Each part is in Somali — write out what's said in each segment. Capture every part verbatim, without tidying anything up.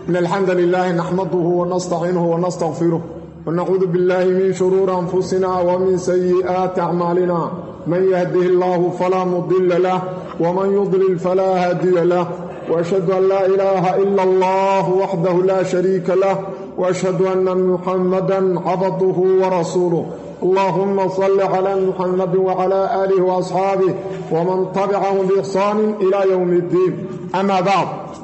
إن الحمد لله نحمده ونستعينه ونستغفره ونعوذ بالله من شرور أنفسنا ومن سيئات أعمالنا من يهده الله فلا مضل له ومن يضلل فلا هادي له وأشهد أن لا إله إلا الله وحده لا شريك له وأشهد أن محمدا عبده ورسوله اللهم صل على محمد وعلى آله وأصحابه ومن تبعهم بإحسان إلى يوم الدين أما بعد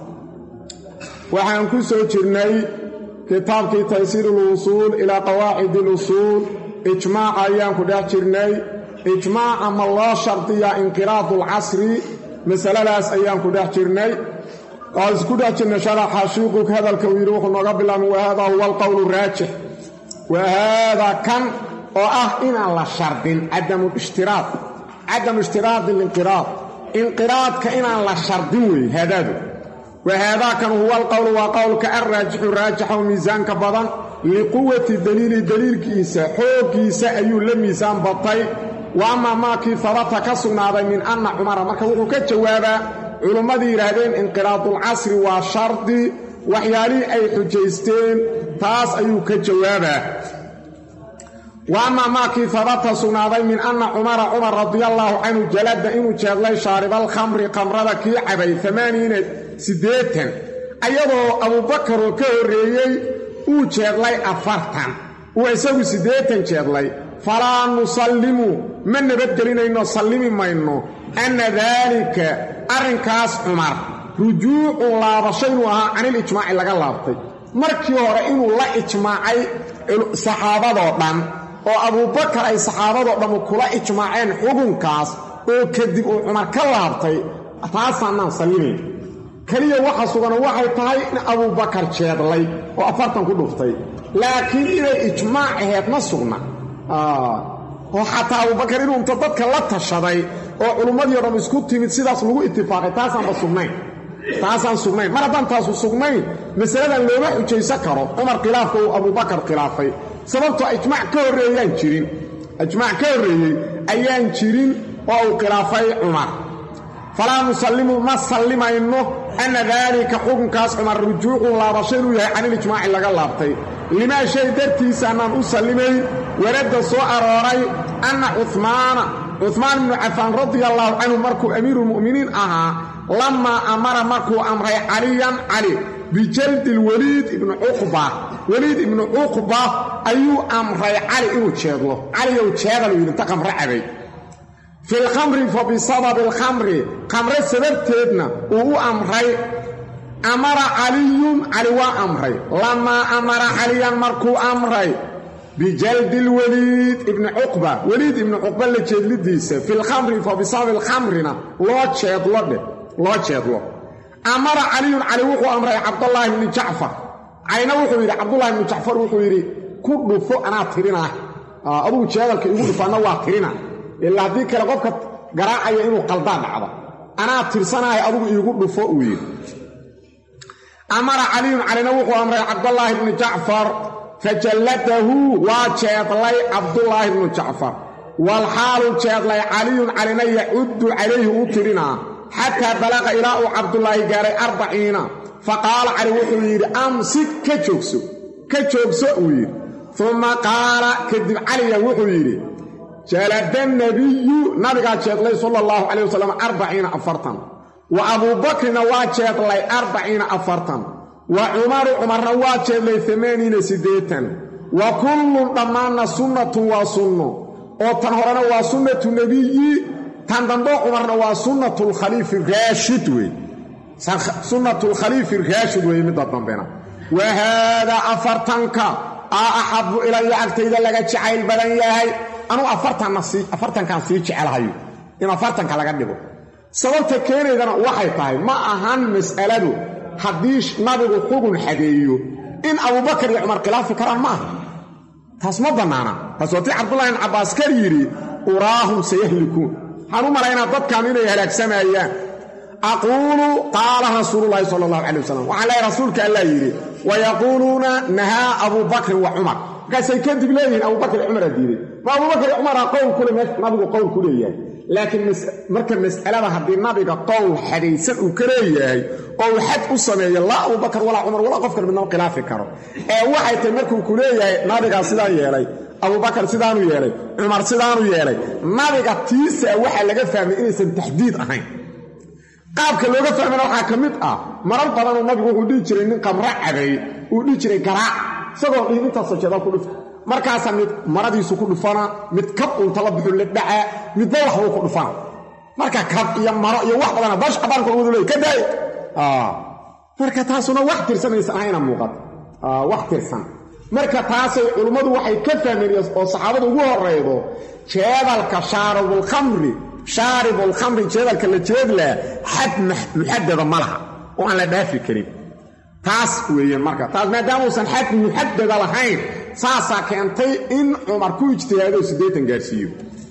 وحن كسو جرني كتاب تيسير الوصول إلى قواعد الأصول إجماع أيام كده جرني إجماع أما الله شرطية انقراض العصر مسألة لاس أيام كده جرني قال كده جرنا شرح حشوقك هذا الكويروح ونقبل وهذا هو القول الراجح وهذا كان وآه إن الله شرطين عدم الاشتراط عدم اشتراط الانقراض انقراض كإن الله شرطين هذا وهذا كان هو القول وقولك الراجح الراجح وميزان كبضان لقوة الدليل الدليل كيسا حو كيسا أيو لميزان بطي وأما ما كي ثبت كسنا من أن عمر مركوه كجوابا علماء يرادين انقراض العصر وشرط وحيالي أي حجيستين تاس أيو كجوابا وأما ما كي ثبت سنا من أن عمر عمر رضي الله عنه جلد إنه جاغلي شارب الخمر قمرة كي عبي ثمانين سديتن أيضا أبو بكر وكهريي uu jeedlay afartan uu isagu sideetan jeedlay fala nusallimu man nabadgelinayno sallimi mayno anna dhalika arrinkaas umar rujuu'u laabashaynu ahaa anil ijmaaci laga laabtay markii hore inuu la ijmaacay saxaabadoo dhan oo Abu Bakar ay saxaabadoo dhan kula ijmaaceen xukunkaas oo kadib uu umar ka laabtay taasana sallimin kaliya waxa sugan waxay tahay in Abu Bakar jeedlay oo afartan ku dhuftay laakiin inay ijmaac ahayd ma sugna ah oo xataa Abu Bakar inuu inta dadka la tashaday oo culimadii oo isku timid sidaas lagu ittifaaqay taasaan ba sugnayn taasaan sugnayn mar haddaan taas sugnayn mas'aladan looma xujaysan karo Umar khilaafka oo Abu Bakar khilaafay sababtoo ijmaac ka horeeyaan jirin ijmaac ka horeeyay ayaan jirin oo uu khilaafay Umar فلا نسلم ما سلمينه أن ذلك حكم كاس عمر رجوع الله بشير ويهي عن الإجماع اللي قلبتي لما شيء درتي سأنان أسلمي ورد سوء راري أن عثمان عثمان بن عفان رضي الله عنه مركو أمير المؤمنين أها لما أمر مركو أمري عليا علي بجلد الوليد بن عقبة وليد بن عقبة أيو أمري علي إنو تشيغلو علي إنو تشيغلو ينتقم رعبي في الخمر فبسبب الخمر خمر سببتنا وهو أمري أمر علي علي وأمري لما أمر عليا مركو أمري بجلد الوليد ابن عقبة وليد ابن عقبة اللي جلد ديسة في الخمر فبسبب الخمرنا لا تشيط له لا تشيط له أمر علي علي وهو أمري عبد الله بن جعفر عين وهو يري عبد الله بن جعفر وهو يري كل فوق أنا ترينا أبو جهل يقول فأنا واقرنا إلا هذيك لقبك قراعي إنه قلبان عضا أنا ترسناها أبوه يقول بفؤوي أمر علي على نوح أمر عبد الله بن جعفر فجلده وشيط لي عبد الله بن جعفر والحال شيط لي علي علينا يعد عليه أترنا حتى بلغ إلى عبد الله قال أربعين فقال علي وحوير أمسك كتشوكسو كتشوكسو ثم قال كذب علي وحوير جلد النبي نبي شيخ صلى الله عليه وسلم أربعين أفرطا وأبو بكر نوات شيخ لي أربعين أفرطا وعمر عمر نوات شيخ لي ثمانين سديتا وكل ضمان سنة وسنة وتنهرنا وسنة النبي تندنبو عمر وسنة الخليفة الراشد سنة الخليفة الراشد ويمدد بنا وهذا أفرطنك أحب إلي أكتيد لك شعيل بدن ياهي أنا أفرتن نصي أفرتن كان سيج على هاي إن أفرتن كلا قدبه سبب تكيني إذا واحد طاي ما أهم مسألة حديش نبي حكم حديو إن أبو بكر يعمر خلاف كلام ما تسمع بنانا تسوتي عبد الله بن عباس كريري أراهم سيهلكون هنو مرينا ضد كامين يهلك سمايا أقول قال رسول الله صلى الله عليه وسلم وعلى رسولك الله يري ويقولون نهى أبو بكر وعمر قال سيكنت بليه أبو بكر وعمر الديري ما أبو بكر وعمر قول كل ما نبغى قول كل إياه laakiin marka mas'alada haddii nabiga qowl xadaysan uu ka leeyahay oo uu xad u sameeyo laa abubakar walaa cumar walaa qof kale midnaba khilaafi karo ee waxay tahay markuu ku leeyahay nabigaa sidaan yeelay abubakar sidaanu yeelay cumar sidaanu yeelay nabiga tiisa waxaa laga fahmay inaysan taxdiid ahayn qaabka looga fahmana waxaa ka mid ah marar badanuu nabigu wuxuu dhihi jiray nin qamra cabay uu dhihi jiray garaac isagoo dhihin intaas sajeeda ku dhufta markaasa mid maradiisu ku dhufana mid kab unta la bixu la dhacaa midba waxbuu ku dhufana marka kab iyo maro iyo wax badana bash qabaanka ugu leey ka daay ah marka taasuna wax tirsanaysa ahayna muuqat ah wax tirsan marka taasay culimadu waxay ka fahmeen oo saxaabadu ugu horeeydo jeedalka shaaribul khamri shaaribul khamri jeedalka la jeedla xad muhaddada malaha oo aan la dhaafi karin taas weeyaan marka taas maadaama uusan xad muhaddada lahayn saasa keentay in Umar ku ijtihaado siddeetan gaarsiiyo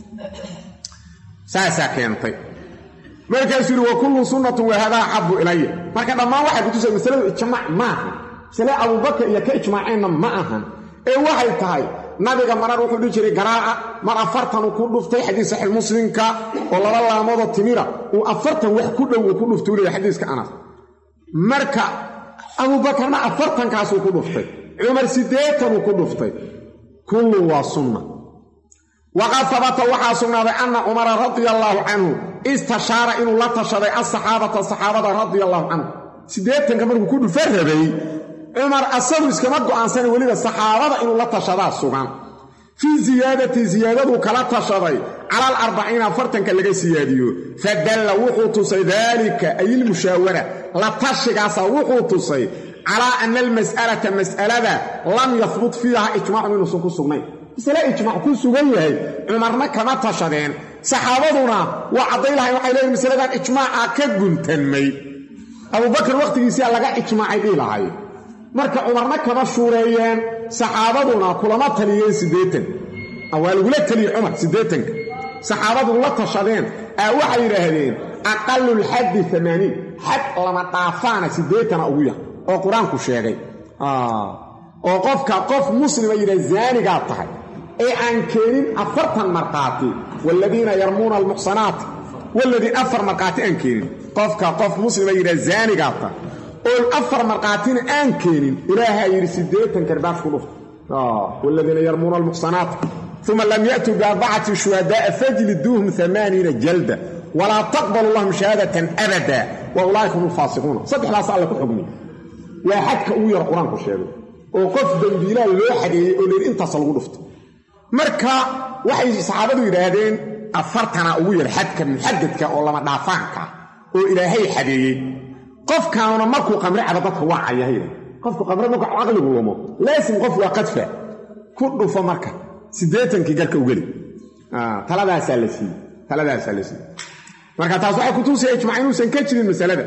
saasa keentay markaasuu wa kullu sunnatu wa hada habbu ilayya marka dhamaan waxay ku tusay masalada ijmaac ma aha sala Abu Bakr iyo ka ijmaacayna ma aha ee waxay tahay nabiga marar wuxuu dhigi jiray garaaca mar afartan ku dhuftay xadiis sahih muslimka oo laba laamoodo timira uu afartan wax ku dhow ku dhuftay leeyahay xadiiska Anas marka Abu Bakrna afartan kaas ku dhuftay Umar siddeetan ku dhuftay kullu waa sunna waqad thabata waxa sunnaaday anna Umar radiyallahu anhu istashara inuu la tashaday as-sahabata sahabada radiyallahu anhu siddeetan ka markuu ku dhufay rabay Umar asagu iskama go'aansan waliba saxaabada inuu la tashadaa sugan fi ziyadati ziyadadu kala tashaday ala al-arba'in afartanka laga siyaadiyo fadalla wuxuu tusay dalika ayil mushawara la tashigaasa wuxuu tusay ala anna al-mas'alata mas'alada lam yathbut fiha ijma' min usul sugnay isla ijma' ku sugan yahay Umarna kama tashadeen saxaabaduna waa cadaylahay waxay leeyihiin mas'aladan ijma'a ka guntanmay Abu Bakr waqtigiisa laga ijmaacay ilahay marka Umarna kama shuureeyeen saxaabaduna kulama taliyeen siddeetan awaal wala taliy Umar siddeetan saxaabadu la tashadeen ay waxay yiraahdeen aqallul hadd thamaaniin had lama dhaafana siddeetan ugu yar oo quraanku sheegay ah oo qofka qof muslima yira zaaniga tahay ee aan keenin afartan marqaati walladina yarmuna almuhsanat walladhi afar marqaati aan keenin qofka qof muslima yira zaaniga tahay oo afar marqaatina aan keenin ilaaha yiri siddeetan karbaas ku dhufto ah walladina yarmuna almuhsanat thumma lam ya'tu bi arba'ati shuhada'a fajliduhum thamaaniina jalda wala taqbalu lahum shahadatan abada wa ulaika hum fasiqun saddex alla ku xugmi waa xadka uu yar quraanku sheegay oo qof dambiilaa loo xadeeyay oo leeyahay intaas lagu dhufto marka waxay saxaabadu yiraahdeen afartana ugu yar xadka muhaddadka oo lama dhaafaanka oo ilaahay xadeeyay qofkaana markuu qamri caba dadka waa cayahay qofku qamri markuu aqligu lumo laasim qof waa qadfa ku dhufo marka siddeetan ki garka u gali ah taladaas la sii taladaas la sii marka taas waxay ku tusay ijmaaciin uusan ka jirin masalada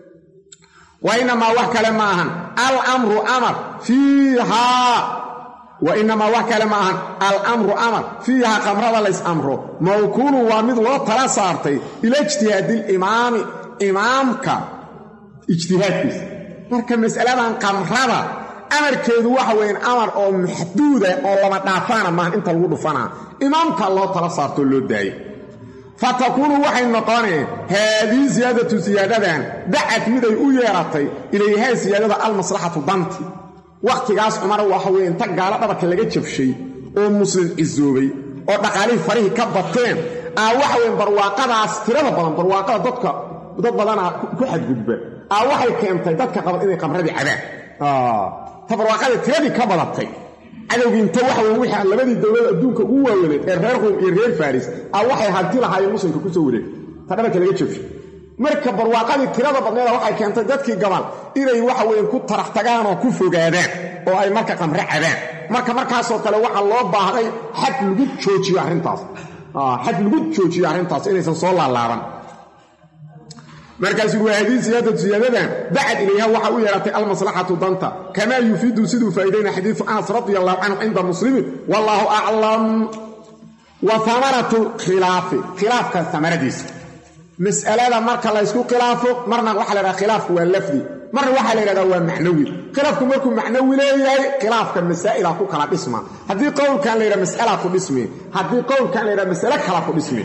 وإنما وكل معهن الأمر أمر فيها وإنما وكل معهن الأمر أمر فيها قمرة ليس أمره موكول وامد الله تلا صارتي إلى اجتهاد الإمام إمامك اجتهاد بس مركب مسألة عن قمرة أمر كيدو وحوين أمر أو محدودة أو لما تعفانا ما أنت الوضو فانا إمامك الله تلا صارتي اللي داي فتكون وحي النقاني هذه زيادة زيادة دعت مدى يؤيرتي إليها زيادة المصلحة ضمتي وقت قاس عمر وحوي انت قال لك اللي جتشف شيء او مسلم الزوبي او دقالي فريه كبطين اه وحوي برواقة استرابة بلان برواقة ضدك ضد بلانا كحد قدبه اه وحي كامتي ضدك قبل إني قمر دي عداء اه فبرواقة ترابي كبلطي عدو انت وحوي وحي على لبدي الدولة الدونك قوة ولد الريرهم الرير فارس اه وحي هالتي لها المسلم كسوري تقالك اللي جتشف شيء marka barwaaqadii tirada badneeda waxay keentay dadkii gabal inay waxa weyn ku tarax tagaan oo ku fogaadaan oo ay marka qamri cabaan marka markaas oo kale waxa loo baahay xad lagu joojiyo arintaas ah xad lagu joojiyo arintaas inaysan soo laalaaban markaas waa hadiis ziyadada ziyadadan bacd ilayha waxa uu yeeratay al maslahatu danta kama yufidu sidu faa'iideyna hadith Anas radiyallahu anhu inda muslim wallahu a'lam wa thamaratu khilafi khilafka thamaradiisa مسألة مركا لا يسكو خلافه مرنا waxa la khilaaf waa lafdi marna waxa la yiraahdaa waa macnawi khilaafku markuu macnawi leeyahay khilaafka masaa'il ku kala dhisma hadii qowlkan la yiraahdo mas'ala ku dhismi hadii qowlkan la yiraahdo mas'ala kala ku dhismi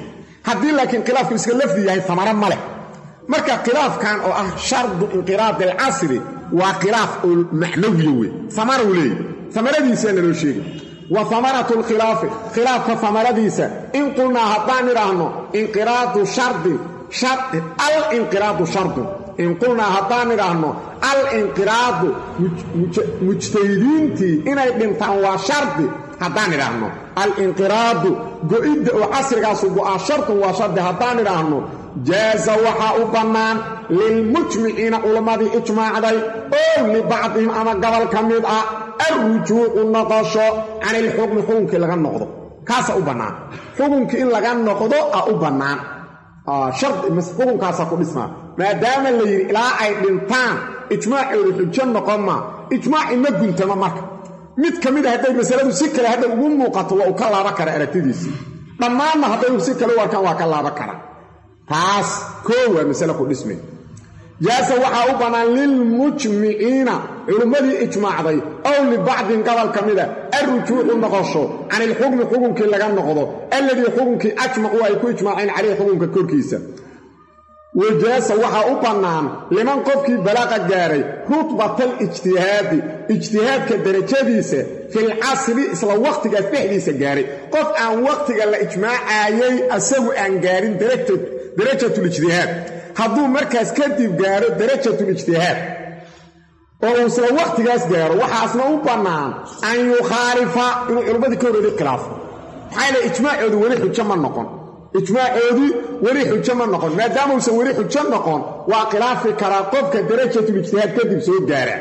haddii laakiin khilaafku iska lafdi yahay amaro ma leh marka khilaafkan oo ah shardu inqiraad alcasri waa khilaaf oo macnawiya wey amara u leeyahy amaradiisa naloo sheegay wa amaratu lkhilaafi khilaafka amaradiisa in qulnaa haddaan idhaahno inqiraadu shardin alinqiraadu shardun in qulnaa haddaan idhaahno alinqiraadu mujtahidiintii inay dhintaan waa shardi haddaan idhaahno alinqiraadu go'idda oo casrigaasu go'aa shardun waa shardi haddaan idhaahno jaaza waxaa u bannaan lilmujmiciina culammadii ijmaacday oo libacdihim ama gobol ka mid ah alrujuucu noqosho can ilxukmi xukunkii laga noqdo kaasa u bannaan xukunkii in laga noqdo a u bannaan xukunkaasaa ku dhismaa maadaama la yidhi ilaa ay dhintaan ijmaacooda xujo noqon maa ijmaaci ma guntama marka mid ka mid a hadday masaladu si kale hadday ugu muuqato waa uu ka laaba kara aragtidiisii dhammaanna hadday si kale u arkaan waa ka laaba kara taas koo waa masale ku dhismay jaasa waxaa u bannaan lilmujmiciina culummadii ijmaacday ow libacdin gobol ka mida alrujuucu noqosho can ilxukmi xukunkii laga noqdo alladii xukunkii ajmacuu ay ku ijmaaceen caleyhi xukunka korkiisa wajaasa waxaa u bannaan liman qofkii balaaqa gaaray rutbatal ijtihaadi ijtihaadka darajadiisa filcasri isla wakhtigaas dhexdiisa gaaray qof aan wakhtiga la ijmaacayay asagu aan gaarin darajatulijtihaad hadduu markaas kadib gaaro darajatulijtihaad oo uu isla wakhtigaas gaaro waxaasna u bannaan an yukhaalifa inuu culimmadii ka horreeday khilaafo maxaa yale ijmaacoodu weli xujo ma noqon ijmaacoodii weli xujo ma noqon maadaama uusan weli xujo noqon waa khilaafi karaa qofka darajatulijtihaad kadib soo gaara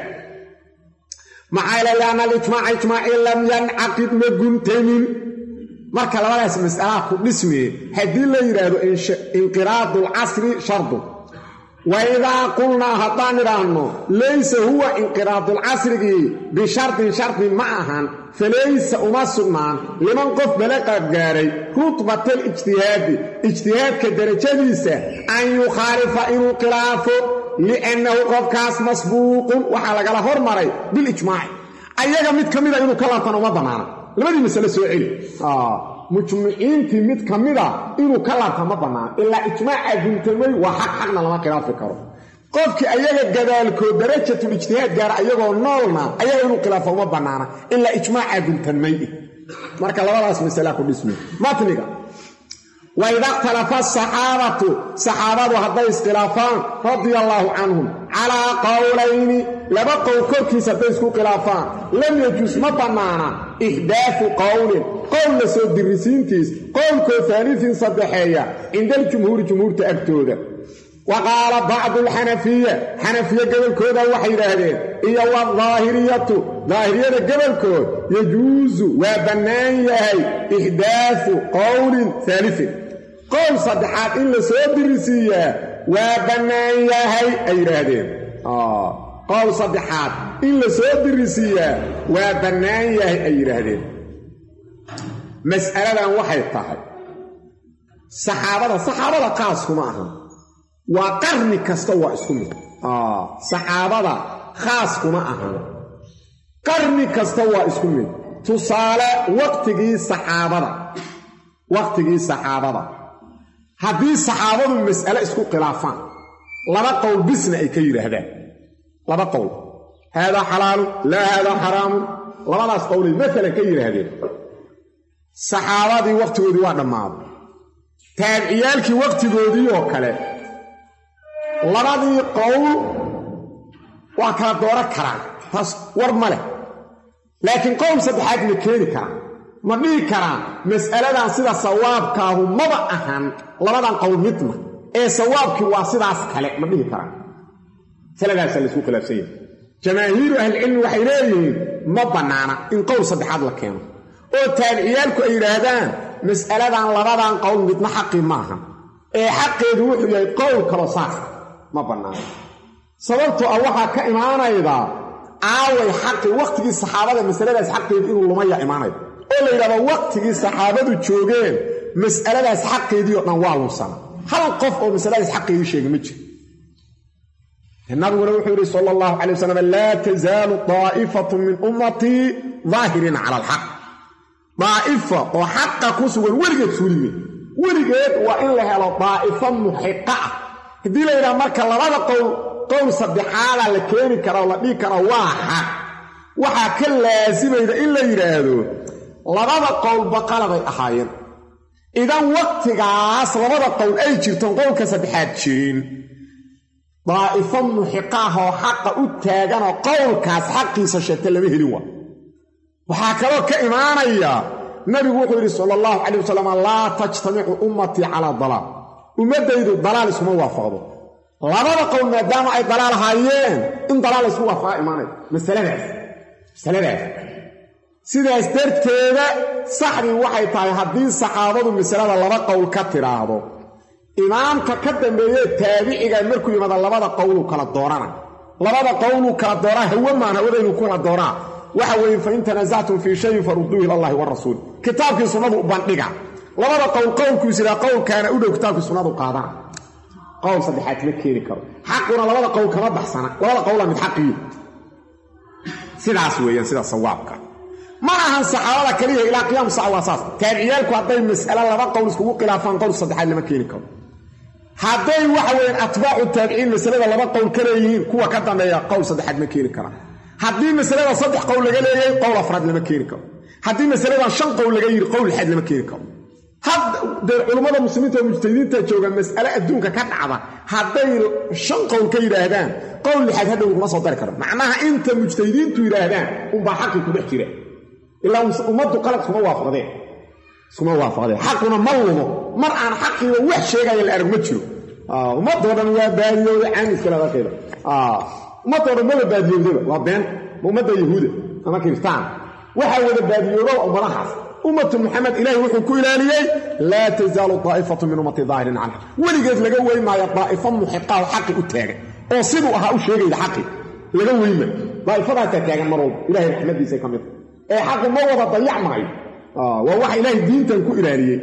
maxaa yale lianna alijmaaca ijmaacii lam yancaqid ma guntamin marka labadaas mas'alaha ku dhismee haddii la yidhaahdo inqiraadu alcasri shardun wa idaa qulnaa haddaan idhaahno laysa huwa inqiraadulcasrigii bishardin shardin ma ahan falaysa uma sugnaan liman qof balaqaad gaaray rutbatal ijtihaadi ijtihaadka darajadiisa an yukhaalifa inuu khilaafo liannahu qofkaas masbuuqun waxaa lagala hormaray bilijmaaci ayaga mid ka mida inuu ka laabtana uma bannaana labadii masale soo celi mujmiciintii mid ka mida inuu ka laabta ma bannaan ilaa ijmaaca guntamay waa xaq xaqna lama khilaafi karo qofkii ayaga gadaalkood darajatulijtihaad gaara ayagoo noolna ayaga inuu khilaafa uma bannaana ilaa ijmaaca guntamay marka labadaas masala ku dhismay matniga wa ida ikhtalafa asaxaabatu saxaabadu hadday iskhilaafaan radia allaahu canhum calaa qowlayni laba qowl korkiisa hadday isku khilaafaan lam yajuus ma bannaana ixdaafu qowlin qowl la soo dirisiintiis qowlkoo haalisin saddexeeya cinda aljumhuuri jumhuurta agtooda wa qaala bacdu alxanafiya xanafiye gobolkooda waxay yidhaahdeen iyo wadaahiriyatu daahiriyada gobolkood yajuusu waa bannaan yahay ixdaafu qowlin haalisin qowl saddexaad in la soo dirisiiyaa waa bannaan yahay ay yidhaahdeen qowl saddexaad in la soo dirisiiyaa waa bannaan yahay ay yidhaahdeen mas'aladan waxay tahay saxaabada saxaabada khaaskuma ahan waa qarni kasta waa isku mid saxaabada khaaskuma ahan qarni kasta waa isku mid tusaale waqtigii saxaabada waqtigii saxaabada haddii saxaabadu mas'ale isku khilaafaan laba qowl bisna ay ka yidhaahdaan laba qowl haadaa xalaalun laa haadaa xaraamun labadaas qowlay maalan ka yidhaahdeen saxaabadii wakhtigoodii waa dhammaaday taabiciyaalkii wakhtigoodii oo kale labadii qowl waa kala dooro karaan taas war ma leh laakiin qowl saddexaad ma keeni karaan ma dhihi karaan mas'aladan sida sawaabkaahu maba ahan labadan qowl midna ee sawaabkii waa sidaas kale ma dhihi karaan masaladaasa laisku khilaafsan yahay jamaahiiru ahlicilmi waxay leeyihiin ma bannaana in qowl saddexaad la keeno oo taabiciyaalku ay yidhaahdaan mas'aladan labadan qowl midna xaqii maaha ee xaqeedu wuxuu yahay qowl kaloo saas ma bannaana sababtoo ah waxaa ka imaanaydaa aaway xaqii wakhtigii saxaabada masaladaas xaqeedu inuu lumaya imaanayda oo la yidhahdo wakhtigii saxaabadu joogeen mas'aladaas xaqeedii oo dhan waa lunsana hal qof oo masaladaas xaqeedii sheega ma jiro nabiguna wuxuu yidhi sala allahu calay wasalam laa tasaalu daa'ifatun min ummatii daahiriina cala alxaq daa'ifa oo xaqa ku sugan weligeed suuliye weligeed waa in la helo daa'ifo muxiqa ah haddii la yidhaha marka labada qowl qowl saddexaadaa la keeni kara oo la dhihi kara waa xaq waxaa ka laasimayda in la yidhaahdo labada qowlba qaladay ahaayeen idan waqtigaas labada qowl ay jirtoon qowlka saddexaad jirin daa'ifo muxiqa ah oo xaqa u taaganoo qowlkaas xaqiisa sheegta lama helin waa waxaa kaloo ka imaanaya nabigu wuxuu yidhi sala allahu calayh wasalam laa tajtamicu ummatii calaa dalaal ummaddaydu dalaal iskuma waafaqdo labada qowl maadaama ay dalaal ahaayeen in dalaal isku waafaqa imaanayo masaladaas masaladaas sidaas darteeda saxdii waxay tahay haddii saxaabadu masalada laba qowl ka tidhaahdo imaamka ka dambeeyee taabiciga markuu yimaada labada qowluu kala doorana labada qowluu kala dooraa hawe maan hawadaynu kula dooraa waxa weeye fa in tanaasactum fii shayin farudduu ila allahi warasuul kitaabkii sunnadu u bandhiga labada qowl qowlkiisu yidhaha qowlkaana u dhow kitaabkii sunnadu qaadana qowl saddexaad ma keeni karo xaquna labada qowl kama baxsana labada qowla mid xaqii sidaas weeyaan sidaas sawaabka ma ahan saxaabada kaliya ilaa qiyaam sac waa saas taabiciyaalku hadday mas'alo laba qowl iskugu khilaafaan qowl saddexaad lama keeni karo hadday waxa weeyaan atbaacu taabiciin masalada laba qowl ka leeyihiin kuwa ka dambeeya qowl saddexaad ma keeni karaan haddii masalada saddex qowl laga leeyahay qowl afraad lama keeni karo haddii masaladan shan qowl laga yidhi qowl lixaad lama keeni karo haddee culummada muslimiinta oo mujtahidiinta jooga mas'ale adduunka ka dhacda hadday shan qowl ka yidhaahdaan qowl lixaad hadhow kuma soo dari karo macnaha inta mujtahidiintu yidhaahdaan unbaa xaqii ku dhex jira ilaa ummaddu qalad kuma waafaqdeen iskuma waafaqdeen xaquna ma lumo mar aan xaqiiba wax sheegaya la arag ma jiro ummadoo dhan waa baadiyooda caamiskale darkeeda ummadoo dhan maba baadiyoodaba waa been ummadda yahuuda ama kiristaan waxaa wada baadiyooda ummadahaas ummatu muxamed ilaahi wuxuu ku ilaaliyey laa tazaalu daa'ifatu min ummati daahirin canha weligeed laga weymaayo daa'ifo muxiqa oo xaqi u taagan oo siduu ahaa u sheegayda xaqi laga weyma daa'ifadaasaa taagan mar walba ilahay raxmadiisa ka mid ee xaqu ma wada dayac maayo waa waxa ilaahay diintan ku ilaaliyey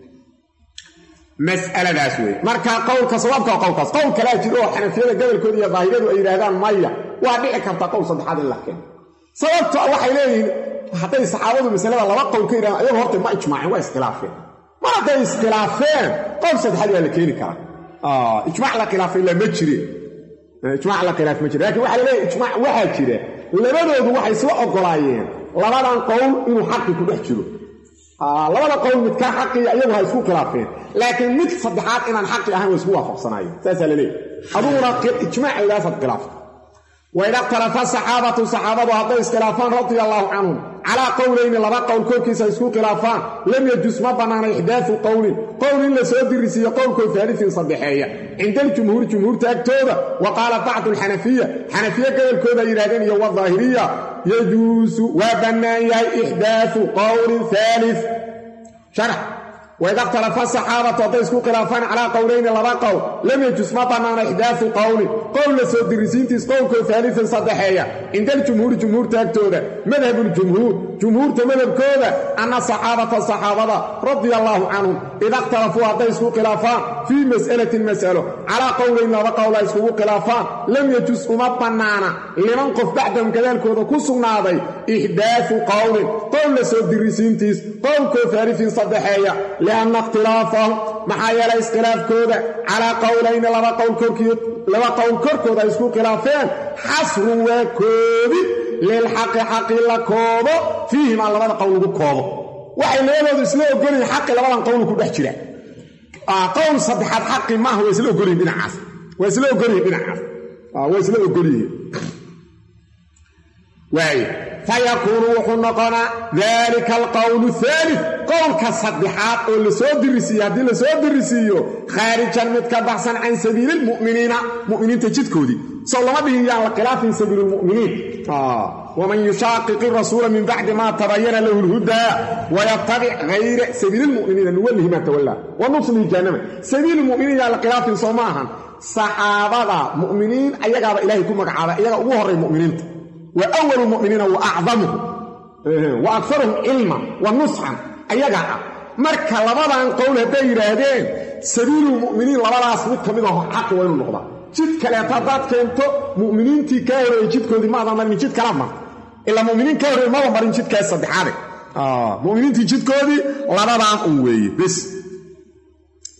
mas'aladaas wey marka qowlka sawaabka waa qowlkaas qowl kalaa jiro oo xanafiyada gobolkooda iyo daahiradu ay yidhaahdaan maya waa dhici karta qowl saddexaad in la keeno sababto waxay leeyihiin hadday saxaabadu masalada laba qowl ka yidhahdaan ayagu horta ma ijmaaceen waa iskhilaafeen mar hadday iskhilaafeen qowl saddexaad waa la keeni karaa ijmaac la khilaafay ilaa ma jireen ijmaac la khilaaf ma jire lakin waxaa laleeyahay ijmaac waxaa jira labadoodu waxay isla ogolaayeen labadan qowl inuu xaqi ku dhex jiro labada qowl midkaa xaqii iyagu ha isku khilaafeen laakiin mid saddexaad inaan xaqi ahayn waa isku waafaqsanaayeen saasaa la leeyahy aduguna ijmaacoodaasad khilaafta waida ikhtalafa saxaabatu saxaabadu hadday iskhilaafaan radia allaahu canhum calaa qowlayni laba qowl korkiisa isku khilaafaan lam yajus ma bannaana ixdaafu qowlin qowl in la soo dirisiiyo qowlkoo haalisin saddexeeya cinda aljumhuuri jumhuurta agtooda wa qaala bacdu alxanafiya xanafiye gobolkooda yidhahdeen iyo wadaahiriya yajuusu waa bannaan yahay ixdaafu qowlin haalif sharax waida ikhtalafa saxaabatu hadday isku khilaafaan calaa qowlayni laba qowl lam yajus ma bannaana ixdaafu qowlin qowl la soo dirisiintiis qowlkoo haalisin saddexeeya cinda aljumhuuri jumhuurta agtooda madhabuljumhuur jumhuurta madhabkooda anna saxaabata saxaabada radia allaahu canhum ida ikhtalafuu hadday isku khilaafaan fii mas'alatin mas'alo calaa qowlayni laba qowl ay iskugu khilaafaan lam yajus uma bannaana liman qof bacdahum gadaalkooda ku sugnaaday ixdaafu qowlin qowl la soo dirisiintiis qowlkoo haalisin saddexeeya lianna ikhtilaafahum maxaa yeelay iskhilaafkooda calaa qowlayni laba qowl korkii laba qowl korkooda ay isku khilaafeen xasrun waa koobid lilxaqi xaqi la koobo fiihimaa labada qowl lagu koobo waxay labadoodu isla ogolyihin xaqi labadan qowl ku dhex jira qowl saddexaad xaqi maaha waa isla ogolyihin dhinacaas waa isla ogolyihin dhinacaas waa isla ogolyihin waay fayakuunu wuxuu noqonaa dalika alqowlu haalif qowlka saddexaad oo la soo dirisiiyo haddii la soo dirisiiyo khaarijan mid ka baxsan can sabiili lmu'miniina mu'miniinta jidkoodii sow lama dhihin yaan la khilaafin sabiilu lmu'miniin waman yushaaqiqi rasuula min bacdi maa tabayana lahu lhudaa wayatabic hayra sabiili lmu'miniina nuwallihi maa tawallaa wa nuslihi jahannama sabiilu lmu'miniin yaan la khilaafin soo ma ahan saxaabada mu'miniin ayagaaba ilaahay ku magacaaba iyaga ugu horray mu'miniinta wa awalu lmu'miniina wa acdamuhum wa akharuhum cilman wa nusxan ayagaa ah marka labadan qowl hadday yidhaahdeen sabiilulmu'miniin labadaas mid ka mid aho xaqi waa inuu noqdaa jid kaleeta haddaad keento mu'miniintii kaa horeeyey jidkoodii maadan marin jid kala mar ilaa mu'miniin kaa horeeye maba marin jidkaas saddexaade mu'miniintii jidkoodii labadaan un weeye bes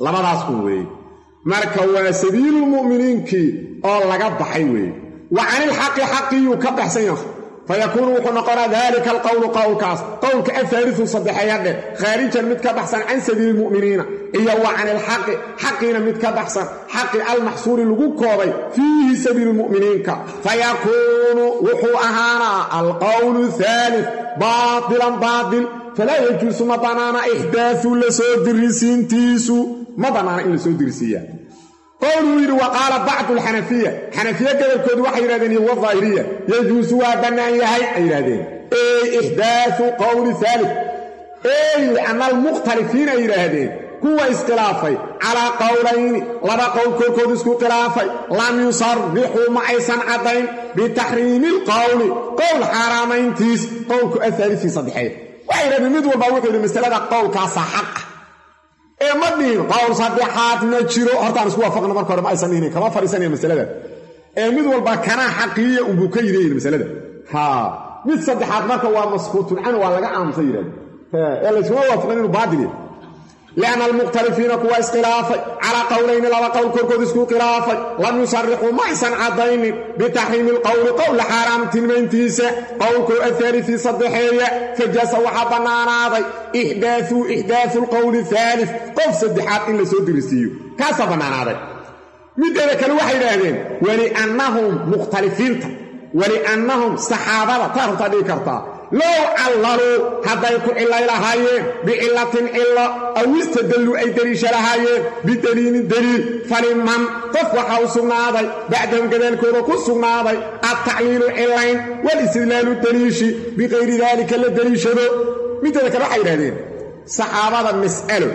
labadaas ku weey marka waa sabiilul mu'miniinki oo laga baxay weey wa anil haqqi haqqiyu ka baxsan yahay فيكون وحنقرا ذلك القول قول كاس قول كأثارث صدحيان خارجا متكبحسا عن سبيل المؤمنين إيا وعن الحق حقنا متكبحسا حق المحصول لغوكوبي فيه سبيل المؤمنين فيكون وحو أهانا القول الثالث باطلا باطل فلا يجوز مبنانا إحداث لسود الرسين تيسو مبنانا إلا سود الرسية قولوا وقال بعض الحنفية حنفية قبل كود وحي رادني والظاهرية يجوزوا بنايا هاي أي رادين أي إحداث قول ثالث أي لأن المختلفين أي رادين كو اسقلافي على قولين لما قول كل كود اسكو قلافي لم يصرحوا معيسا عدين بتحريم القول قول حرامين تيس قول الثالث في صدحين وحي رادين مدول باوكي المسألة قول كاسا حق ee madin qowl saddexaad ma jiro hortaan isku waafaqna marka hore ma aysan inay kama fariisanay mas'alada ee mid walba kana xaqiiyo uu ka yireen mas'alada ha mid saddexaad marka waa masquutun an waa laga aamusay yireen ee la isku waafaqin inuu baadili لأن المختلفين كوا اسقلافي على قولين لا قول كركود اسكو قلافي لم يصرحوا معسا عضين بتحريم القول قول حرام تنمينتيسة قول كو الثالث صدحية فجاسة وحبنا ناضي إحداث إحداث القول الثالث قف صدحات إلا سود رسيو كاسبنا ناضي مدى ذلك الوحي لهذين ولأنهم مختلفين ولأنهم صحابة تعرف تدي كرتا لو عللوا هذا يكون إلا إلهايين بإلة إلا أو استدلوا أي دليش لهايين بدليل دليل فلمن تفوحوا سنادي بعدهم كذلك وركوا سنادي التعليل إلين والاستدلال الدليش بغير ذلك الدليش مثل ذلك الوحي لهذين صحابة المسألة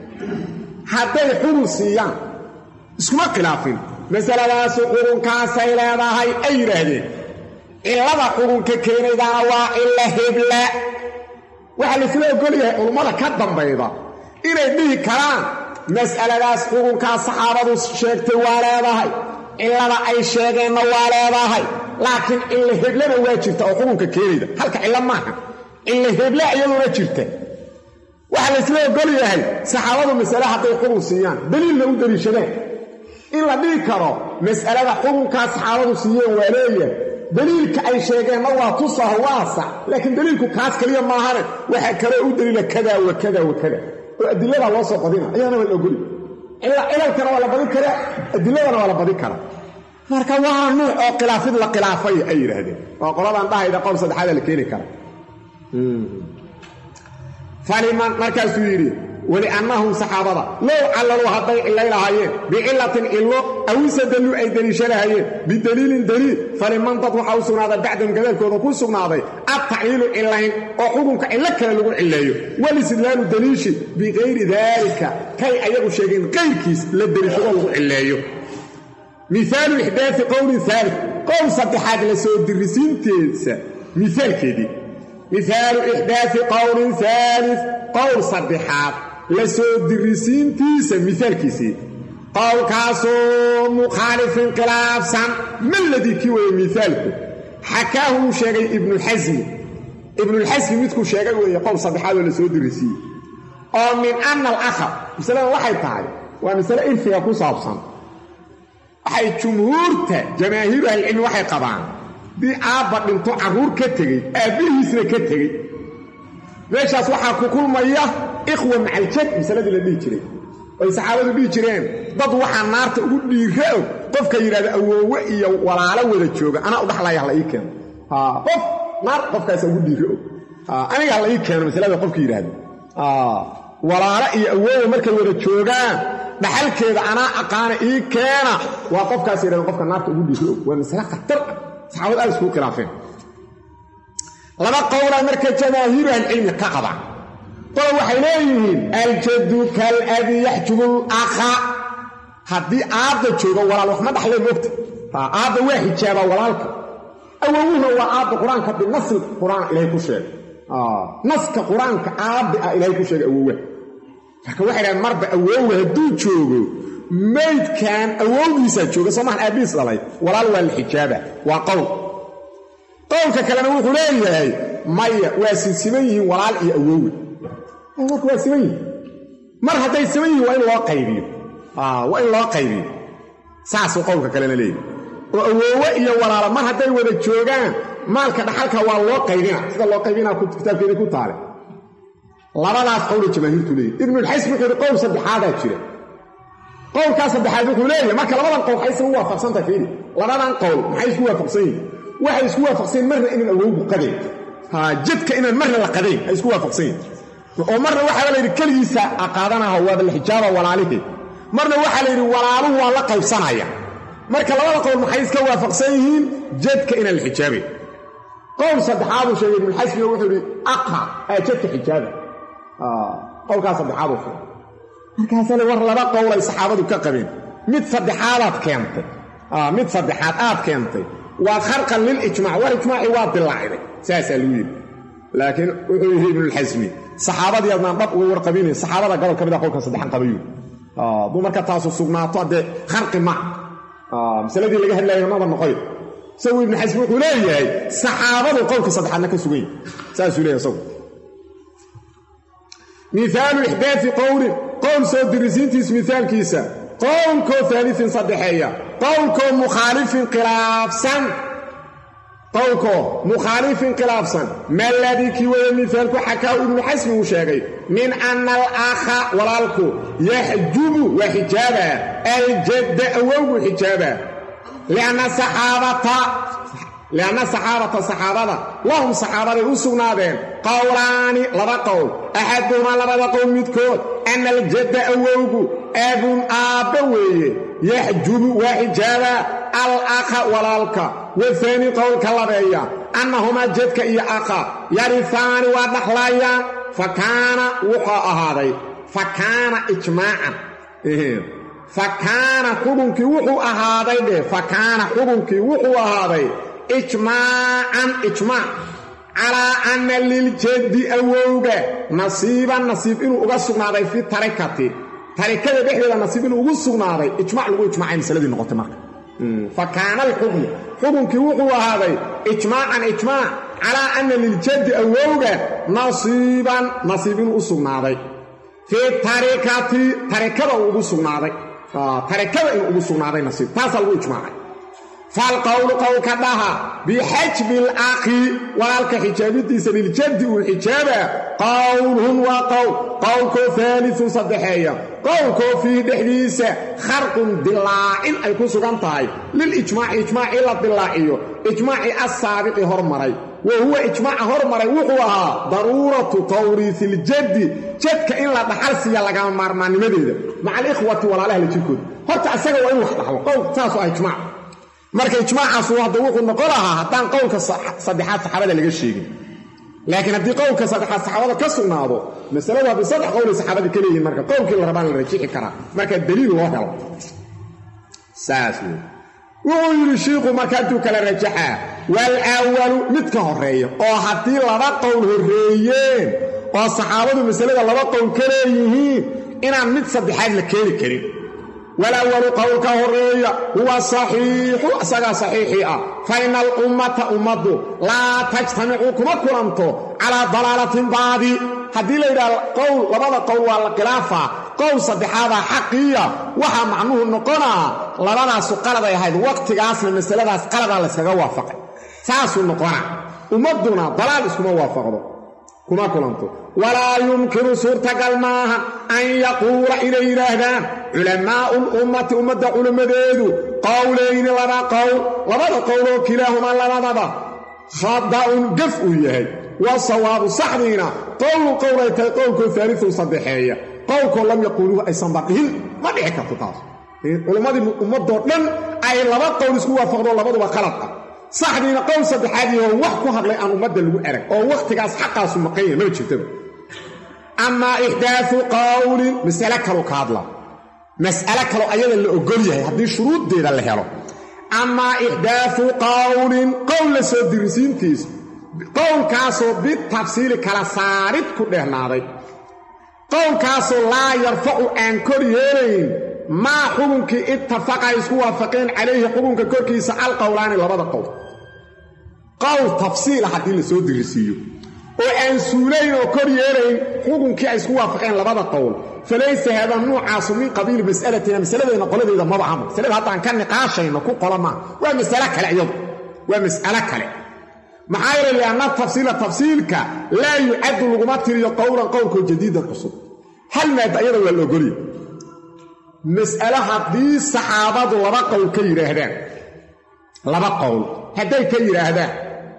هذا يحرصيان اسمه خلافين مثلا لا سقرون كاسا إلى هاي أي رهدين إلا بقرون ككين إذا waa إلا هبلا وحل سلو يقول يا علماء كدن بيضا إلى دي كلام مسألة لا سقرون كالصحابة الشيكت ولا هاي إلا ما أي شيء ولا هاي لكن إلا هبلا واجبت أو قرون ككين إذا هل كإلا معها إلا هبلا أيضا واجبت وحل سلو يقول يا هاي صحابة المسألة حتى يقرون سيان دليل لو دليل شدين إلا دي كرام مسألة قرون كالصحابة سيان ولاية دليلك أي شيء ما هو تصه واسع لكن دليلك كاس كليا ما هرب واحد كره دليل كذا وكذا وكذا الدليل على وسط قديمة أنا ولا أقول إلا إلا كره ولا بدي كره الدليل ولا بدي كره مركب واحد نوع خلاف لا خلافي أي هذه وقرأنا عن ده إذا قام صد هذا الكيني كره فلمن مركز سويري ولأنهم صحابة لو عللوا هذا إلا إلهايين بعلة إلا أو سدلوا أي دليل شلهايين بدليل دليل فلمن تطوحوا سنادا بعدهم كذلك وذكوا سنادا التعليل إلهين وحكمك إلا كلا لقوا إلهي والاستدلال الدليل بغير ذلك كي أيضا شيئين غير كيس للدليل لقوا إلهي مثال إحداث قول ثالث قول صدحات لسوء الدرسين تيسا مثال كذي مثال إحداث قول ثالث قول صدحات لسو درسين تيسا مثال كيسي قول كاسو مخالف انقلاف سام ما الذي كيوه مثالك حكاه شيء ابن الحزم ابن الحزم متكو شيء ويقول صدحات لسو درسين او من ان الاخر مثلا واحد تعالى ومثلا ان فيها كو صابصان waxay jumhuurta jamaahiir al-ilm waxay qabaan di aaba dhinto caruur ka tagay aabihiisna ka tagay meeshaas waxa ku kulmaya ikhwa macal jad misalada la dhigi jiray ay saxaabadu dhigi jireen dad waxa naarta ugu dhiiro qofka yiraahdo awoowe iyo walaalo wada jooga ana u dhaxlaya la ii keen ha qof naar qofkaas ugu dhiiro ha aniga la ii keen misalada qofka yiraahdo ha walaalo iyo awoowe markay wada joogaan dhaxalkeeda ana aqaan ii keena waa qofkaas yiraahdo qofka naarta ugu dhiiro waa misala khatar saxaabadu ay isku khilaafeen laba qowla marka jamaahiir al-ilm ka qaba qolo waxay leeyihiin al-jaddu kal abi yahjubu al-akha hadii aabda joogo walaal wax ma dhaxlay moogta aabda waa xijaaba walaalka awowuhu waa aabda quraanka bi nasl quraan ilaahay ku sheeg ah naska quraanka aabda ilaahay ku sheeg awowga marka waxay leeyihiin marba awowga haduu joogo maydkan awowgiisa jooga soomaan aabiis dhalay walaal waa xijaaba waa qowl qowlka kalena wuxuu leeyahay maya waa sinsiman yihiin walaal iyo awoowe marka waa siman yihiin mar hadday siman yihiin waa in loo qaybiyo waa in loo qaybiyo saasuu qowlka kalena leeyahy oo awoowe iyo walaalo mar hadday wada joogaan maalka dhaxalka waa loo qaybina sida loo qaybinaa kitaabkeedii ku taale labadaas qowla jamaahiirtu leeyahy ibnulxasm wuxuu yidhi qowl saddexaadaa jira qowlkaa saddexaad wuxuu leeyahay marka labadan qowl maxay isku waafaqsantaha fiiri labadan qowl maxay isku waafaqsan yihin waxay isku waafaqsan marna inaan awowgu qadayn jadka inaan marna la qadayn ay isku waafaqsan yihin oo marna waxaa la yidhi keligiisa aqaadanaha waaba la xijaaba walaalihii marna waxaa la yidhi walaaluhu waa la qaybsanaya marka labada qowl maxay iska waafaqsan yihiin jadka inaan la xijaabayn qowl saddexaaduu sheegay ibnulxasmiga wuxuu yidhi aqa aa jadka xijaaba qowlkaa saddexaaduu sheegay markaasale war laba qowlay saxaabadu ka qabeen mid saddexaadaad keentay mid saddexaad aad keentay waa kharqan lilijmaac war ijmaaci waa dilaacday saasaa lagu yidhi laakiin wuxuu yidhi ibnulxasmi saxaabadii adnaan dhab uga warqabinayn saxaabada gobol ka mid a qowlka saddexan qabayuu hadduu marka taasu sugnaato haddee kharqi ma masaladii laga hadlaaya maba noqoy isagu ibnu xasmi wuxuu leeyahay saxaabadu qowlka saddexaadna ka sugan yahay saasuu leeyahay isagu mihaalu ixdaafi qowlin qowl soo dirisiintiis mihaalkiisa qowlkoo aaliin saddexeeya qowlkoo mukhaalifin khilaafsan qowlkoo mukhaalifin khilaafsan maladii kii weye mihaalku xakaa ibnu xasmi uu sheegay min anna alakha walaalku yaxjubu waa xijaabaa aljadda awowgu xijaabaa lianna saxaabata lianna saxaabata saxaabada lahum saxaabaday u sugnaadeen qowlaani laba qowl axaduhumaa labada qowl midkood anna aljadda awowgu abun aabba weeye yaxjubu waa xijaabaa al akha walaalka wafaani qowlka labeeya annahumaa jadka iyo akha yarihaani waa dhaxlaayaan fa kaana wuxuu ahaaday fa kaana ijmaacan fa kaana xukunkii wuxuu ahaaday dheh fa kaana xukunkii wuxuu ahaaday ijmaacan ijmaac calaa anna liljaddi awowga nasiiban nasiib inuu uga sugnaaday fi tarikati tarikada dhexdeeda nasiib inuu ugu sugnaaday ijmac lagu ijmaacay masaladii noqotay marka fa kaana alxukmu xukunkii wuxuu ahaaday ijmaacan ijmaac calaa anna liljaddi awowga nasiiban nasiib inuu u sugnaaday fii tarikati tarikada uu ugu sugnaaday tarikada inuu ugu sugnaaday nasiib taasaa lagu ijmaacay falqowlu qowlka dhaha bixajbi alakhi walaalka xijaabidiisa liljaddi uu xijaabaa qowlhun waa qowl qowlkoo aaliun saddexeeya qowlkoo fiihi dhexdiisa kharqun dilaacin ay ku sugan tahay lilijmaaci ijmaaci la dilaaciyo ijmaaci assaabiqi hormaray wa huwa ijmaaca hormaray wuxuu ahaa daruuratu tawriisi iljaddi jadka in la dhaxal siiya lagama maarmaannimadeeda maca alikhwati walaalaha la jirkooda horta asaga waa in wax dhaxlo qowl saasu ah ijmaac marka ijmaacaasu hadda wuxuu noqon lahaa haddaan qowlka saddexaad saxaabada laga sheegin laakiin haddii qowlka saddexaad saxaabada ka sugnaado masaladu haddii saddex qowlay saxaabada ka leeyihin marka qowlkii la rabaan la rajixi karaa marka daliil loo helo saas wey wuxuu yidhi shiikhu marka hadduu kala rajaxaa walawalu mid ka horreeya oo haddii laba qowl horreeyeen oo saxaabadu masalada laba qowl ka leeyihiin inaan mid saddexaad la keeni karin walawalu qowlka horreeya huwa saxiixu isagaa saxiixii ah fa ina alummata ummaddu laa tajtamicu kuma kulanto calaa dalaalatin baadi haddii la yidhaha qowl labada qowl waa la khilaafaa qowl saddexaadaa xaqiya waxaa macnuhu noqonaa labadaasu qaladay ahayd waqtigaasna masaladaas qaladaa layskaga waafaqay saasuu noqonaa ummadduna dalaal iskuma waafaqdo kuma kulanto walaa yumkinu suurtagal maaha an yaquula inay yidhaahdaan culamaa'u lummati ummadda culimmadeedu qowlayni laba qowl labada qowloo kilaahumaa labadaba khada'un gaf uu yahay wa sawaabu saxdiina qowlun qowlay tahay qowlkoo aaliun saddexeeya qowlkoo lam yaquuluuhu aysan baqihin ma dhici karto taas culimmadii ummadoo dhan ay laba qowl isku waafaqdo labaduba qalad ah saxdiina qowl saddexaad yahoo wax ku hadlay aan ummadda lagu arag oo wakhtigaas xaqaasu maqan yahay maba jirtaba amaa ixdaaثu qowlin mas'ale kaloo ka hadla mas'ale kaloo ayada la ogol yahay haddii shuruuddeeda la helo amaa ixdaaثu qowlin qowl la soo dirisiintiis qowlkaasoo bitafsiili kala saarid ku dheernaaday qowlkaasoo laa yarfacu aan kor yeelayn maa xukunkii ittafaqa ay isku waafaqeen calayhi xukunka korkiisa alqowlaani labada qowl qowl tafsiila haddii la soo dirisiiyo oo aan suulayn oo kor yeelayn xukunkii ay isku waafaqeen labada qowl falaysa hada nuucaasu min qabiil mas'alatina masaladeena qoladeeda ma bahan masalada hadda aan ka niqaashayno ku qolama waa mas'ala kale iyadu waa mas'ala kale maxaa yeelay anna tafsiila tafsiilka laa yu'addu luguma tiriyo qowlan qowlka jadiidan cusub hal maad ayada waa loo goliyo mas'ala haddii saxaabadu laba qowl ka yiraahdaan laba qowl hadday ka yiraahdaan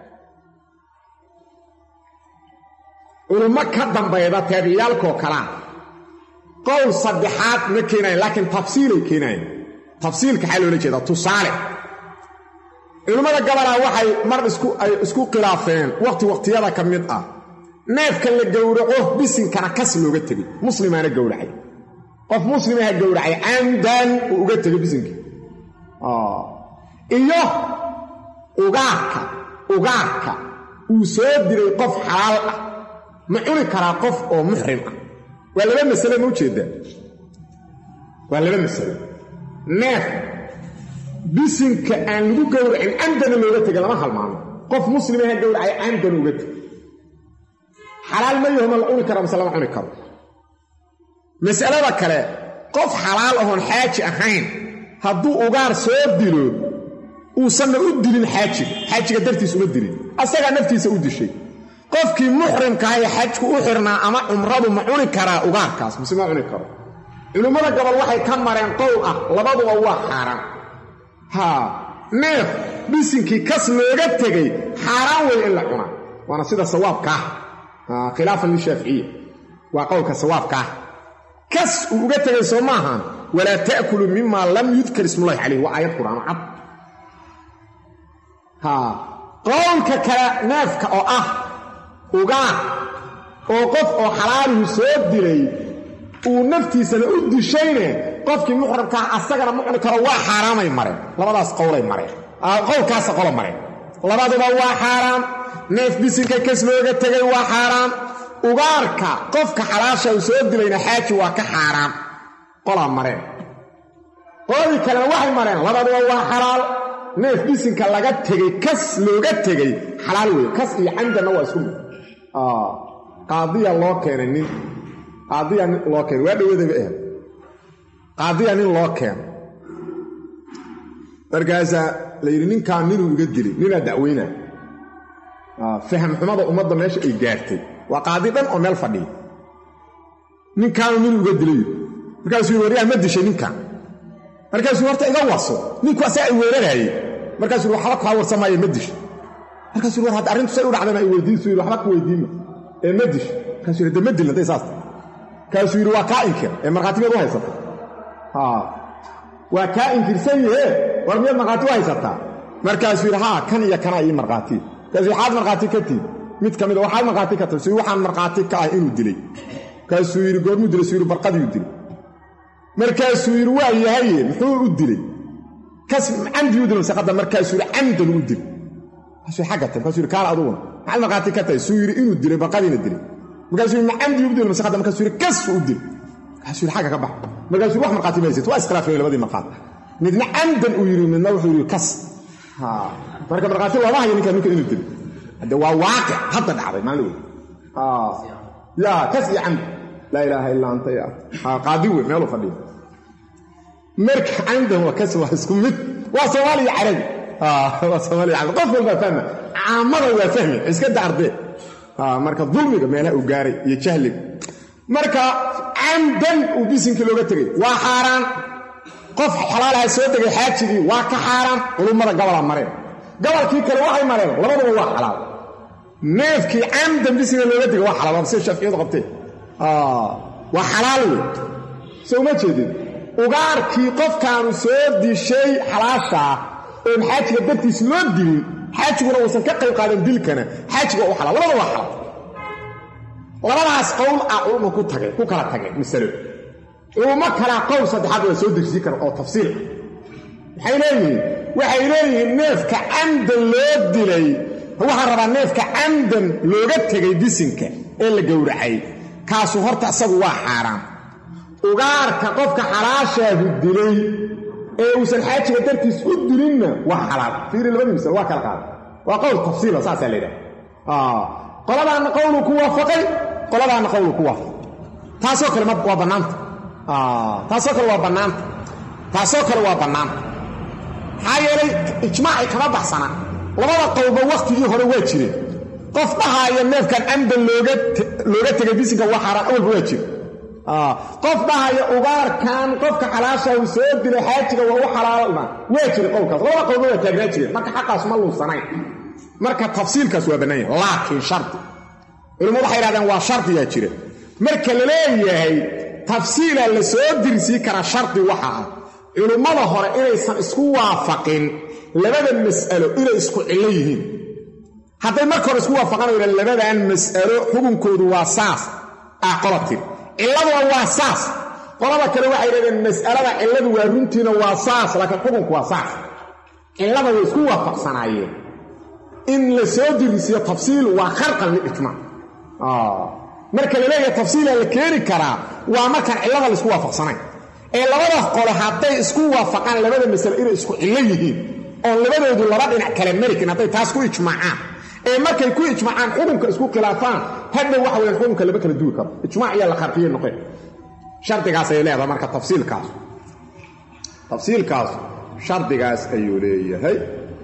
ulama ka dambayda taabiciyaalkoo kalaa qowl saddexaad ma keenayn laakiin tafsiilay keenayn tafsiilka xal loola jeeda tusaale culimada gabalaa waxay mar isku ay isku khilaafeen waqti waqtiyada ka mid ah neefka la gowraco bisinkana kas looga tegay muslimaana gowracay qof muslimaha gowracay amdan uu uga tegay bisinkii ah iyo ugaarka ugaarka uu soo diray qof xalaal ah ma cuni karaa qof oo muxrim ah waa laba mas'ale ma ujeedaa waa laba mas'ale neef bisinka aan lagu gowracin amdan looga tegay lama halmaano qof muslimaha gowracay amdan uga tegay xalaal ma yahay ma la cuni karaa mise lama cuni karo mas'alada kale qof xalaal ahoon xaaji ahayn hadduu ugaar soo dilo uusanna u dilin xaajiga xaajiga dartiis uma dilin asagaa naftiisa u dishay qofkii muxrimka ah ee xajku u xirnaa ama umradu ma cuni karaa ugaarkaas mise ma cuni karo culimmada gobol waxay ka mareen qowl ah labaduba waa xaaraan haa neef bisinkii kas looga tegay xaaraan wey in la cunaa waana sida sawaabka ah khilaafan lishaaficiya waa qowlka sawaabka ah kas uu uga tegay soo maahan walaa ta'kulu mima lam yudkar ismullahi calayh waa aayad qur'aan cad haa qowlka kale neefka oo ah ugaar oo qof oo xalaaluhu soo dilay uu naftiisana u dishayne qofkii muxrimkaa asagana ma cuni karo waa xaaraamay mareen labadaas qowlay mareen qowlkaasa qola mareen labaduba waa xaaraam neef bisinka kas looga tegay waa xaaraam ugaarka qofka xalaasha uu soo dilayna xaaji waa ka xaaraam qolaa mareen qoladii kalena waxay mareen labaduba waa xalaal neef bisinka laga tegay kas looga tegay xalaal weeye kas iyo camdanna waa isku mid qaadiya loo keenay nin qaadiya nin loo keenay waa dhawadaba eh qaadiya nin loo keenay markaasaa la yidhi ninkaan ninuu iga dilay ninaa dacweynaa faham xumada ummadda meesha ay gaartay waa qaadi dhan oo meel fadhiya ninkaanu ninuu iga dilay markaasuu yidhi waryaa ma dishay ninkaan markaasuu horta iga waso ninku asaa ay weeraraayey markaasuu yidhi waxba kaa warsamaayo ma dishay markaasuu yidhi war hadda arrintu say u dhacdana ay weydiinsu yidhi waxba ka weydiinma ee ma dish markaasuu yidhi de ma dilin hadday saas markaasuu yidhi waa kaa inkir ee markhaatigeed u haysata haa waa kaa inkirsan yahee war miyaad markhaati u haysataa markaasuu yidhi haa kan iyo kanaa ii markhaati markaasuu waxaad markhaati ka tiid mid ka mid a waxaad markhaati ka tahay waxaan markhaati ka ah inuu dilay markaasuu yidhi goormuu dilay suu yidhi barqadiiu dilay markaasuu yidhi waa yahaye muxuu u dilay kas camdiyuu dilay saqada markaasuu yidhi camdan u dilay markaasuu xagga tay markaasuu yidhi kaal aduguna maxaad markhaati ka tahay suu yidhi inuu dilay barqadiina dilay markaasuu yidhi ma camdiyuu u dilay saqada markaasuu yidhi kas u dilay markaasuu yidhi xagga ka bax markaasuu yidhi wax markhaati ma haysat waa iskhilaafeen labadii markhaati midna camdan uu yidhi midna wuxuu yidhi kas haa marka markhaati looma hayo ninkaan ninka inuu dilay hadde waa waaqic hadda dhacday maalin wey yaa kas iyo camdi laa ilaaha illaa anta ya qaadi wey meeluu fadhiya marka camdan waa kas waa isku mid waa soomaaliya carabi waa soomaaliya carabi qof walbaa fahma caamada waa fahmi iska dardee marka dulmiga meelaha uu gaaray iyo jahliga marka camdan uu bisinkii looga tegay waa xaaraan qof xalaalaha soo degay xaajigii waa ka xaaraan culummada gobolaa mareen gobolkii kale waxay mareen labaduba waa xalaal neefkii camdan bisinka looga tegay waa xalaal waa sida shaaficiyadu qabteen waa xalaal wey soo uma jeedin ugaarkii qofkaanu soo dishay xalaashaa oon xaajiga dartiis loo dilin xaajiguna uusan ka qayb qaadan dilkana xaajiga u xalaal labada waa xalaal labadaas qowl ah culumma ku tagay ku kala tageen masalo culummo kalaa qowl saddexaad waa soo degsi kara oo tafsiil waxay leeyihiin waxay leeyihiin neefka camdan loo dilay waxaan rabaa neefka camdan looga tegay bisinka ee la gowracay kaasu horta isagu waa xaaraan ugaarka qofka xalaashaahu dilay ee uusan xaajiga dartiis u dilinna waa xalaal fiiri labadii misal waa kala qaada waa qowl tafsiila saasaa la yidhaha qoladaana qowlu ku waafaqay qoladaana qowlu ku waafaqay taasoo kale ma waa banaanta ah taasoo kale waa banaanta taasoo kale waa banaanta hayray ijmaaci kama baxsana labada qowba waqtigii hore waa jireen qof dhahaaya neefkan amdan looga looga tagay bisinka waxara awal waa jir ah qof dhahaaya ugaarkan qofka xalaasha uu soo dilay xaajiga waa u xalaalna waa jir qowlkaas labada qowba waa taagnaa jireen marka xaqaas ma luusanayn marka tafsiilkaas waa banayn laakiin sharti ilmu waxay yiraahdaan waa sharti yaa jira marka la leeyahay tafsiila la soo dirsi kara sharti waxa ah culimada hore inaysan isku waafaqin labada mas'alo inay isku cilo yihiin hadday marka hore isku waafaqanayaan labadan mas'alo xukunkoodu waa saas ah qolatir ciladu waa saas qolada kale waxay yiraahdeen mas'alada ciladu waa runtiina waa saas laakiin xukunku waa saas cilada way isku waafaqsanaayeen in la soo dirisiyo tafsiil waa kharqan lijmaa ah marka la leeyahay tafsiil la keeni karaa waa marka cilada la isku waafaqsanayn ee labada qolo hadday isku waafaqaan labada mas'alo inay isku cilo yihiin oo labadoodu laba dhinac kale marikin hadday taas ku ijmaacaan ee markay ku ijmaacaan xukunka isku khilaafaan hadda waxa weeyaan xukunka laba kala duwi karo ijmaac iyo la kharqiyo noqon shardigaas ay leedahay marka tafsiilkaas tafsiilkaas shardigaas ayuu leeyahay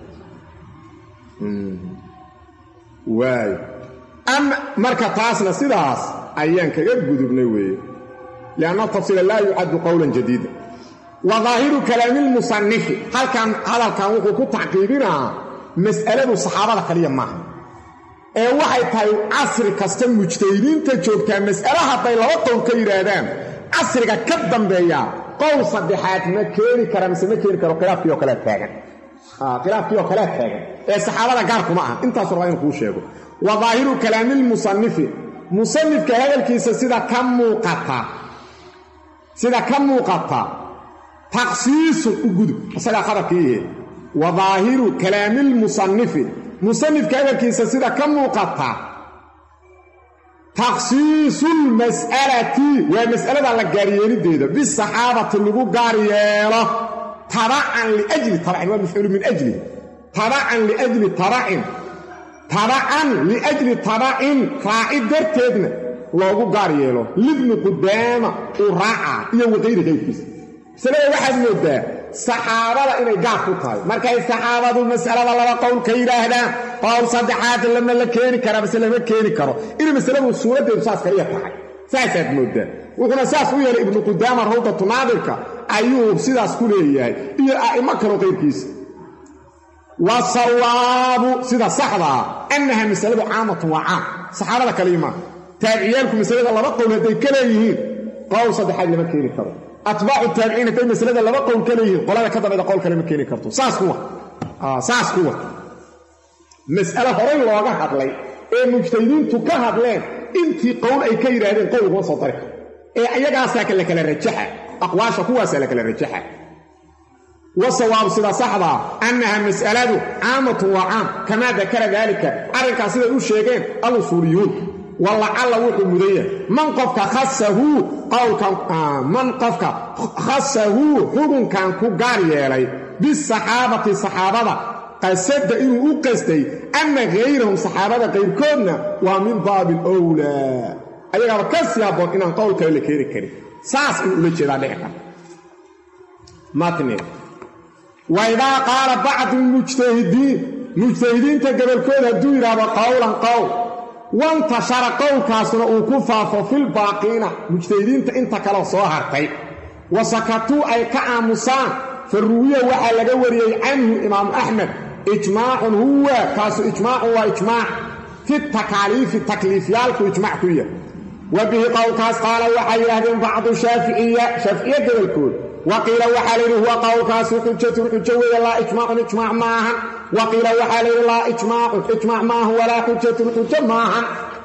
waay am marka taasna sidaas ayaan kaga gudubnay weeye لأن التفصيل لا يعد قولا جديدا وظاهر كلام المصنف هل كان هذا كان وقوع تعقيبنا مسألة الصحابة قليلا معها ee waxay tahay casri kasta mujtahidiinta joogta mas'alaha bay laba qowl ka yiraahdaan casriga ka dambeeya qowl saddexaad ma keeni kara mise ma keeni karo khilaafkii oo kala taagan ah khilaafkii oo kala taagan ee saxaabada gaar kuma aha intaas raba inuu ku sheego wa dhaahiru kalaam al musannif musannifka hadalkiisa sida ka muuqata sida ka muuqata takhsiis ugud asaga khabarkii wa dhaahiru kalaam al musannif musannif hadalkiisa sida ka muuqata takhsiis al mas'alati wa mas'alada la gaariyeelideeda bi saxaabati lagu gaariyeelo tabaan li ajli tabaan wa maf'ul min ajli tabaan li ajli tabaan tabaan li ajli tabaan qa'id darteedna loogu gaariyeelo libni qudaama u raaca iyo waqayri qaybkiisa sabab waxaad moodaa saxaabada inay gaar ku tahay markay saxaabadu mas'alada laba qowl ka yiraahdaan qowl saddexaad lama la keeni karo bas lama keeni karo in mas'aladu suuradeedu saas kaliya tahay saasaad moodaa wuxuuna saas u yeelay ibnu qudaama rawdatu naadirka ayuu sidaas ku leeyahay iyo aima kale qaybkiisa wasawaabu sida saxda annaha mas'aladu caamatu wa caam saxaabada kalima taabiciyaalku mas'alada laba qowl haday kala yihiin qowl saddexaad lama keeni karo atbaacu taabiciin haday mas'alada laba qowl kala yihiin qolada ka dambeeyda qowl kale ma keeni karto saas kuwa ah saas kuwa mas'ala hore looga hadlay ee mujtahidiintu ka hadleen intii qowl ay ka yiraahdeen qowl uga soo daray ee ayagaas kala kala rajaxa aqwaasha kuwaas la kala rajaxa وصواب سيدا صحبا أنها مسألة عامة وعام كما ذكر ذلك أرنك سيدا يشيغين الأصوليون والله على وحي المدية من قفك خصه قول كان آه من قفك خصه حكم كان كقاري يلي بالصحابة الصحابة قصد إنه أقصدي أن غيرهم صحابة غير كنا ومن باب الأولى أيها ركز يا بون إن قول كيري كيري كيري ساس إنه لجي ذلك ماتنين وإذا قال بعض المجتهدين مجتهدين تقبل كل الدويرة وقولا قول وانتشر قول كاسنا وكفا في الباقين مجتهدين انت كلا صاهرتي وسكتوا أي كعامسان في الرؤية وحل جوري عنه إمام أحمد إجماع هو كاس إجماع وإجماع في التكاليف التكليفيال وإجماع كوية وبه قول كاس قال وحي يهدم بعض الشافعية شافعية قبل كل وقيل وحالي هو قول كاس حجة الحجة لا إجماع إجماع معها وقيل وحالي لا إجماع إجماع معه ولا حجة الحجة معها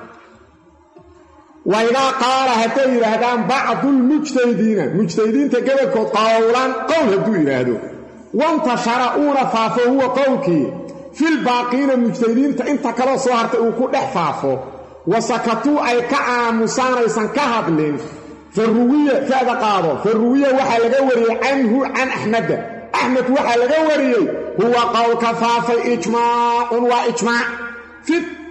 وإذا قال هتير هدان بعض المجتهدين مجتهدين تقبل قولا قول هدوير هدو وانتشرؤون فافو هو قولك في الباقين المجتهدين انت كلا صهرت وكو دحفافو وسكتوا أي كعامسان يسان كهبلين في الروية فهذا قاضي في الروية وحا لغوري عنه عن أحمد أحمد وحا لغوري هو قول كفافي إجماع وإجماع في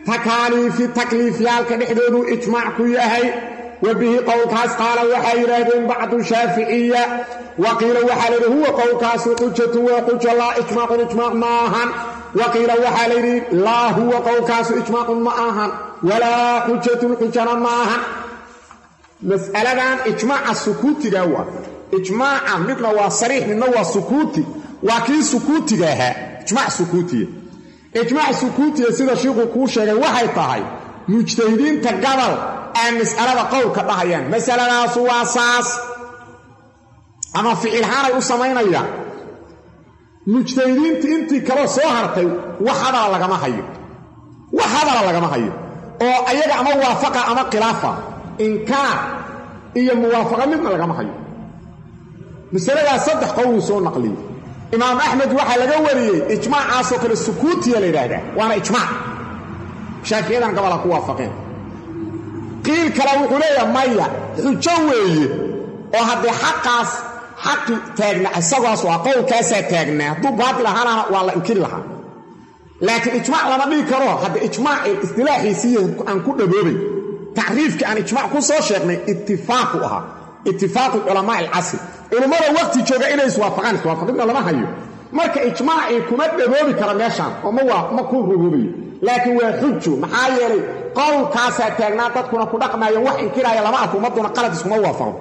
takaaliifi takliifyaalka dhexdoodu ijmaac ku yahay wabihi qowlkaas qaala waxay yidhaahdeen bacdu shaaficiya waqiila waxaa layidhi huwa qowlkaasu xujatu waa xujo laa ijmaacun ijmaac ma ahan waqiila waxaa layidhi laa huwa qowlkaasu ijmaacun ma ahan walaa xujatun xujana ma ahan mas'aladan ijmaaca sukuutiga waa ijmaaca midna waa sariix midna waa sukuuti waa kii sukuutiga ahaa ijmaac sukuutiya ijmaac sukuutiya sida shiiku kuu sheegay waxay tahay mujtahidiinta gabal aan mas'alada qowlka dhahayaan masaladaasu waa saas ama ficilhaanay u samaynayaan mujtahidiinta intii kaloo soo hartay wax hadala lagama hayo wax hadala lagama hayo oo ayaga ama waafaqa ama khilaafa inkaar iyo muwaafaqa midna lagama hayo masaladaas saddex qowl soo naqliyey imaam axmed waxaa laga wariyey ijmaacaasoo kale sukuutiya la yidhaahdaa waana ijmaac shaafiyadan gabala ku waafaqeen qiil kale wuxuu leeyahay maya xujo weeye oo haddii xaqaas xaqi taagna isagaas waa qowlkaasaa taagnaa hadduu baatil ahaana waa la inkiri lahaa laakiin ijmaac lama dhigi karo hadda ijmaaci istilaaxiisiiya aan ku dhaboobay tacriifkii aan ijmaac ku soo sheegnay ittifaaqu ahaa ittifaaqu culamaa alcasr culummada waqti jooga inay iswaafaqaan iswaafaqidna lama hayo marka ijmaacii kuma dhaboobi kara meeshaan oo ma waa ma ku ruboobayo laakiin waa xujo maxaa yeelay qowlkaasaa taagnaa dadkuna ku dhaqmaayo wax inkiraaya lama arko ummadduna qalad iskuma waafaqo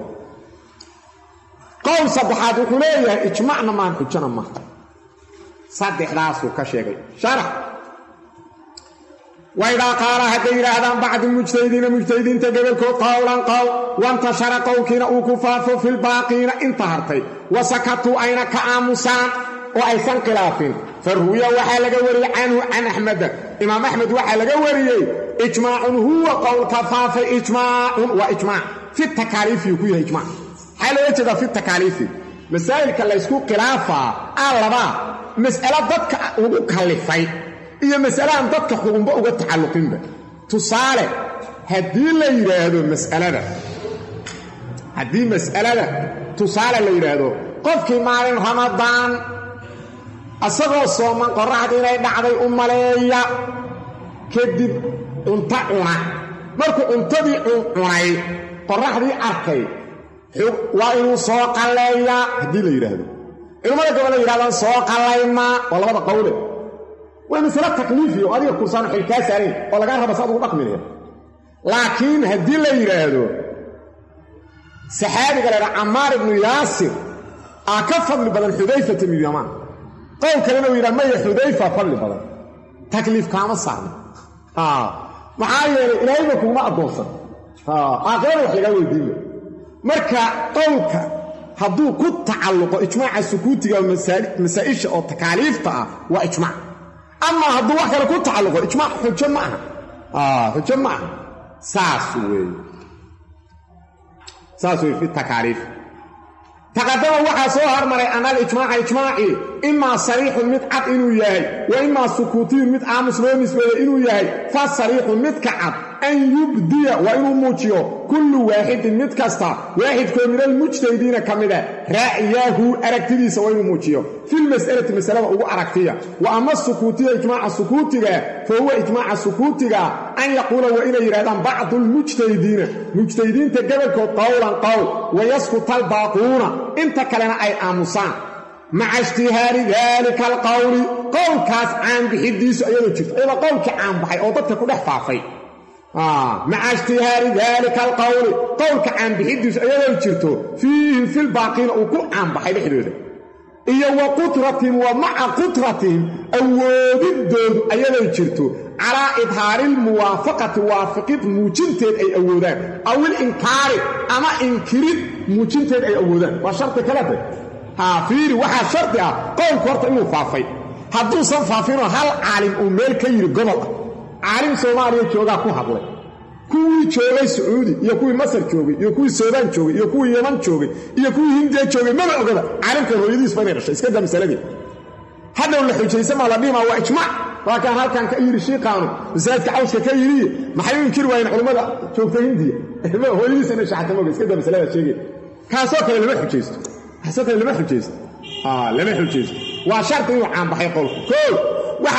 qowl saddexaad wuxuu leeyahay ijmaacna maan xujana ma saddexdaasuu ka sheegay sharax waidaa qaala hadday yidhaahdaan bacdu mujtahidiina mujtahidiinta gobolkood qowlan qowl wantashara qowlkiina uu ku faafo filbaaqiina inta hartay wasakatuu ayna ka aamusaan oo aysan khilaafin farhuya waxaa laga wariyey canhu can axmeda imaam axmed waxaa laga wariyey ijmaacun huwa qowlka faafay ijmaacun waa ijmaac fi takaaliifiyuu ku yahay ijmaac maxaa looga jeedaa fi takaaliifi masaa'ilka laysku khilaafaa aa labaa mas'alo dadka ugu kallifay iyo mas'alahan dadka xugunba uga tacalluqinba tusaale haddii la yidhaahdo mas'alada haddii mas'alada tusaale la yidhaahdo qofkii maalin ramadaan asagoo sooman qorraxda inay dhacday u maleeya kadib cunto cuna markuu cuntadii cunay qorraxdii arkay waa inuu soo qalleeyaa haddii la yidhaahdo culimmada gobol la yidhahdaan soo qallaymaa waa labada qowle waa masale takliifi oo adiga kursaano xil kaa saarayn oo lagaa raba saad ugu dhaqminaya laakiin haddii la yidhaahdo saxaabiga la yidhaha cammaar ibnu yaasir aa ka fadli badan xudayfata ibnu yamaan qowl kalena uu yidhaha maya xudayfa fadli badan takliif kaama saarna maxaa yeelay ilaahayba kuguma addoonsan aakhirada wax lagaa weydiinba marka qowlka hadduu ku tacalluqo ijmaaca sukuutiga masaa'isha oo takaaliifta ah waa ijmaac ama hadduu wax kale ku tacalluqo ijmaac xujo ma aha xujo ma aha saas weeye saas weye fi takaaliif taqadama waxaa soo hormaray ana alijmaaca ijmaaci imaa sariixun mid cad inuu yahay wa imaa sukuutiyun mid aamus loo nisbeeyo inuu yahay fa sariixun midka cad an yubdiya waa inuu muujiyo kullu waaxidin mid kasta waaxidkoo min almujtahidiina ka mida raa'yaahu aragtidiisa waa inuu muujiyo filmas'alati masalada ugu aragtiya wa ama sukuutiya ijmaaca sukuutiga fa huwa ijmaaca sukuutiga an yaquula waa inay yidhahdaan bacdu lmujtahidiina mujtahidiinta gobolkood qowlan qowl wayaskuta albaaquuna inta kalena ay aamusaan maca ijtihaari daalika alqowli qowlkaas caanbixidiisu iyadoo jirto iyadoo qowlkii caanbaxay oo dadka ku dhex faafay maca ijtihaari daalika alqowli qowlka caanbixidiisu iyadoo jirto fiihim filbaaqiina uu ku caanbaxay dhexdooda iyo wa qudratihim wa maca qudratihim awoodiddoodu ayadoo jirto calaa idhaari lmuwaafaqati waafiqid muujinteed ay awoodaan aw ilinkaari ama inkirid muujinteed ay awoodaan waa shardi kalete haa fiiri waxaa shardi ah qowlku horta inuu faafay hadduusan faafinoo hal caalim uu meel ka yidhi gobol ah caalim soomaaliya joogaa ku hadlay kuwii joogay sacuudi iyo kuwii masar joogay iyo kuwii suudaan joogay iyo kuwii yeman joogay iyo kuwii hindiya joogay maba ogaba caalimkan hooyadiisba inay dhashay iska daa masaladii hadhow la xujaysamaa la dhihimaa waa ijmaac waa kaan halkan ka yidhi shiiqaanu masaajidka cawska ka yidhiye maxay u inkiri waayeen culimmada joogta hindiya hooyadiisa inay shaxata moga iska daa masalada sheegay kaasoo kale lama xujaysto kaasoo kale lama xujaysto lama xujaysto waa shardi inuu caanbaxay qowlku koo waxaa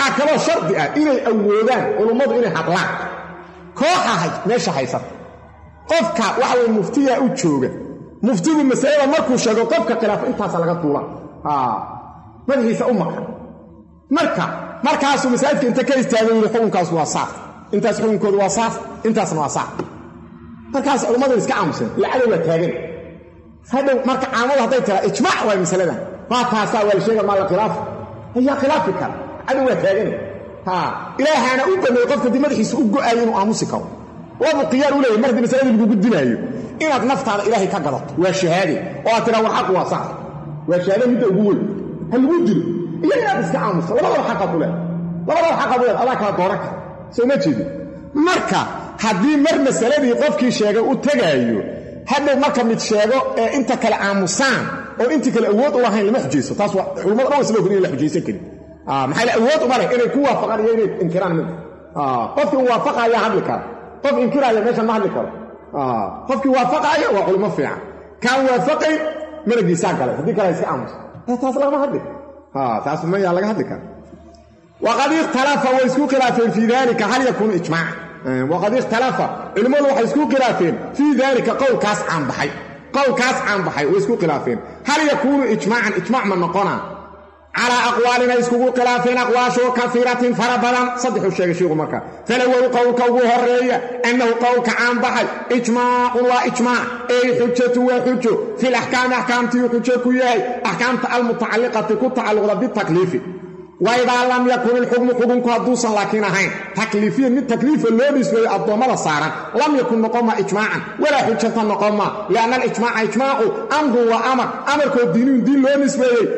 waxaa kaloo shardi ah inay awoodaan culummadu inay hadlaan kooxa hay meesha haysata qofka waxa uu muftiga u jooga muftigu mas'ala markuu sheego qofka khilaaf intaas laga duula ah madhiisa u maqan marka markaas masaa'idka inta ka istaagay xukunkaas waa sax intaas xukunkoodu waa sax intaasna waa sax markaas culummadu iska aamusan lacag waa taagan hadhow marka caamada hadday tira ijmaac waa masaladan waa taasa wal sheega ma la khilaaf ayaa khilaafi kara adu waa taagan ha ilaahana u baneey qofka dimadiisa u go'ay inuu aamusi karo waa qiyaar u leeyahay markii masalada lagu gudbinayo inaad naftaada ilaahay ka gadato waa shahaade oo tira war xaq waa sax waa shahaade mid ugu weyn hal lagu jiro iyo inaad iska aamuso labada xaq ku leeyahay labada xaq ku leeyahay adaa ka dooraka soo ma jeedo marka haddii mar masaladii qofkii sheegay u tagaayo hadhow marka mid sheego ee inta kale aamusaan oo inta kale awood u lahayn lama xujeyso taas waa culimada dhan isla ogin la xujeysan karin ah maxay la awood u male inay ku waafaqaan iyo inay inkiraan mid ah qofkii waafaqaya hadli kara qof inkiraya meesha ma hadli karo ah qofkii waafaqaya waa culimo fiican kan waafaqay malagiisa galay hadii kale iska aamus taas lama hadli ah taas ma yaa laga hadli kara وقد اختلف ويسكو خلافين في ذلك هل يكون إجماع وقد اختلف علماء وحيسكو خلافين في ذلك قول كاس عن بحي قول كاس عن بحي ويسكو خلافين هل يكون إجماعا إجماع من نقونا على أقوالنا يسكو خلافين أقواشو كثيرة فربلا صدحوا الشيء شيء مكا فالأول قول كوه الرئية أنه قول كعن بحي إجماع وإجماع أي حجة وحجة في الأحكام أحكامتي وحجة كيهي أحكام المتعلقة كتعلق بالتكليف وإذا لم يكن الحكم حكم كهدوسا لكن هين تكليفيا من تكليف اللوبس والضمال صارا لم يكن نقوم إجماعا ولا حجة نقوم لأن الإجماع إجماع أمر وأمر أمر كالدين دين لوبس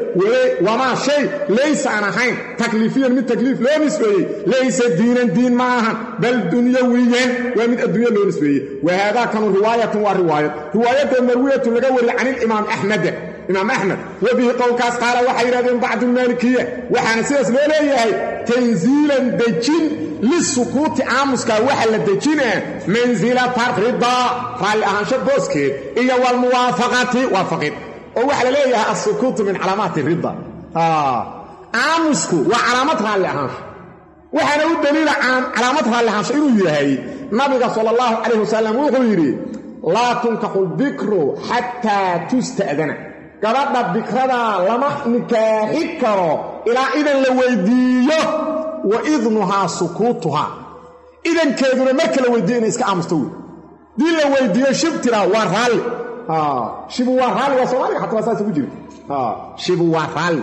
وما شيء ليس أنا هين تكليفيا من تكليف لوبس ليس دينا دين معها بل دنيويا ومن الدنيا لوبس وهذا كان رواية ورواية رواية مروية لقول عن الإمام أحمد إمام أحمد وبه قول كاس قال وحيرادين بعد المالكية وحانا سياس لوليه تنزيلا دجين للسكوت عامسكا وحل دجين منزلة الرضا قال أهانشا بوسكي إيا والموافقة وافقين وحل ليه السكوت من علامات الرضا آه عامسكو وعلامتها لأهانشا وحانا الدليل عن علامتها لأهانشا إنه يهي نبي صلى الله عليه وسلم وغيري لا تنكح البكر حتى تستأذن gabadha bikrada lama nikaaxi karo ilaa idan la weydiiyo wa idnuha sukutuha idan keeduna marka la weydiiyo iska aamusto dii la weydiiyo shibtira waa raali ha shibu waa raali waa Soomaaliga xataa saas ugu jiro ha shibu waa raali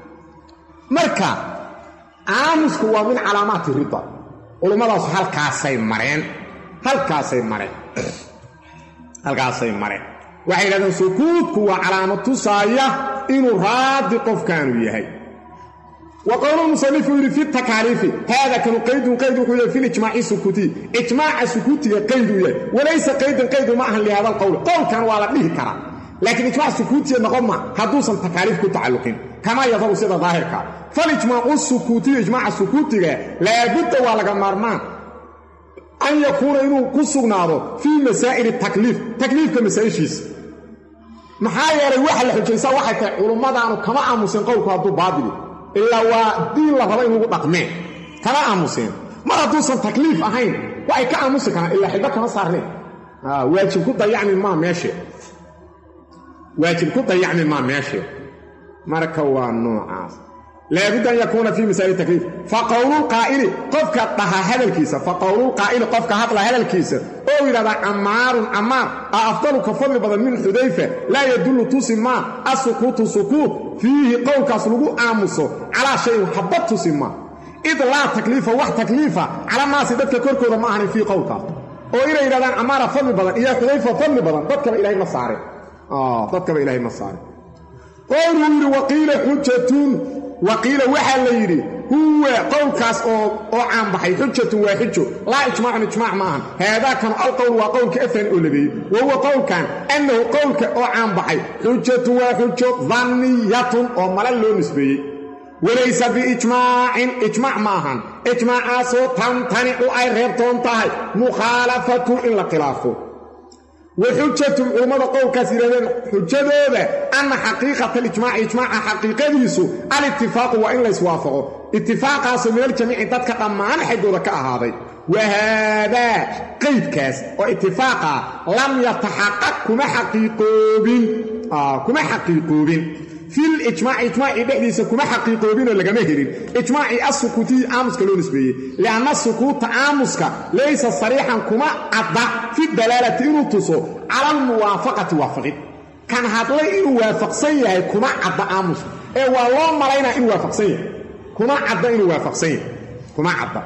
marka aamusku waa min calaamaati rida culimadaas halkaasay mareen halkaasay mareen halkaasay mareen waxay leedahay sukuutku waa calaamad tusaaya inuu raadi qof kaanu yahay وقول المصنف في التكاليف هذا كان قيد قيد في الاجماع السكوتي اجماع السكوتي قيد وليس قيد قيد معه لهذا القول قول كان ولا به كلام لكن اجماع السكوتي نقوم حدوث التكاليف كتعلقين كما يظهر سيده ظاهر كان فالاجماع السكوتي اجماع السكوتي لا بد ولا مرمان أن يكون إنه كسرناه في مسائل التكليف تكليف كمسائل شيس محايا الواحد الحجيسة واحد علماء كما أمسين قولك هذا باطل إلا ودين الله رأيه يقول رقمين كما أمسين ما توصل تكليف أهين وأي كأمسين كان إلا حبك ما صار لي آه واجب كده يعني ما ماشي واجب كده يعني ما ماشي مركوا النوع لا بد أن يكون في مسائل التكليف فقول القائل قفك طها هذا الكيس فقول القائل قفك هطل هذا الكيس أو إذا عمار عمار أفضل كفضل بدل من حذيفة لا يدل تسمى السكوت سكوت فيه قول كسلوك آمسه على شيء حبت تسمى إذا لا تكليف واحد تكليفة على الناس ذاتك كركو معهن في قولك أو إذا إذا عمار فضل بدل إذا حذيفة فضل بدل ضدك إلهي مصاري آه ضدك إلهي مصاري قولوا وقيل حجة وقيل وحا ليري هو قول كاس او او عام بحي حجه وحجه لا اجماع اجماع معهم هذا كان القول وقول كاثن اولبي وهو قول كان انه قول او عام بحي حجه وحجه ظنيه او ملل لو نسبي وليس باجماع اجماع معهم اجماع اسو تنتني اي ربطون تاي مخالفه الا خلافه وحجة الأمة قول كثيرين حجة ذا أن حقيقة الإجماع إجماع حقيقة يسو الاتفاق وإن لا يسوافقه اتفاقاas من الجميع dadka dhamaan xigooda ka ahaaday وهذا قيد كاس واتفاقا لم يتحقق كما حقيقوبين اه كما حقيقوبين في الاجماع اجماع بحديث كما حقيقوبين ولا جماهيرين اجماع السكوتي امس كلو نسبيه لان السكوت امسك ليس صريحا كما عض في الدلاله انه تصو على الموافقه وافقت كان هادلay inuu waafaqsan yahay kuma cadda aamus ee waa loo maleynaa inuu waafaqsan yahay kuma cadda inuu waafaqsan yahay kuma cadda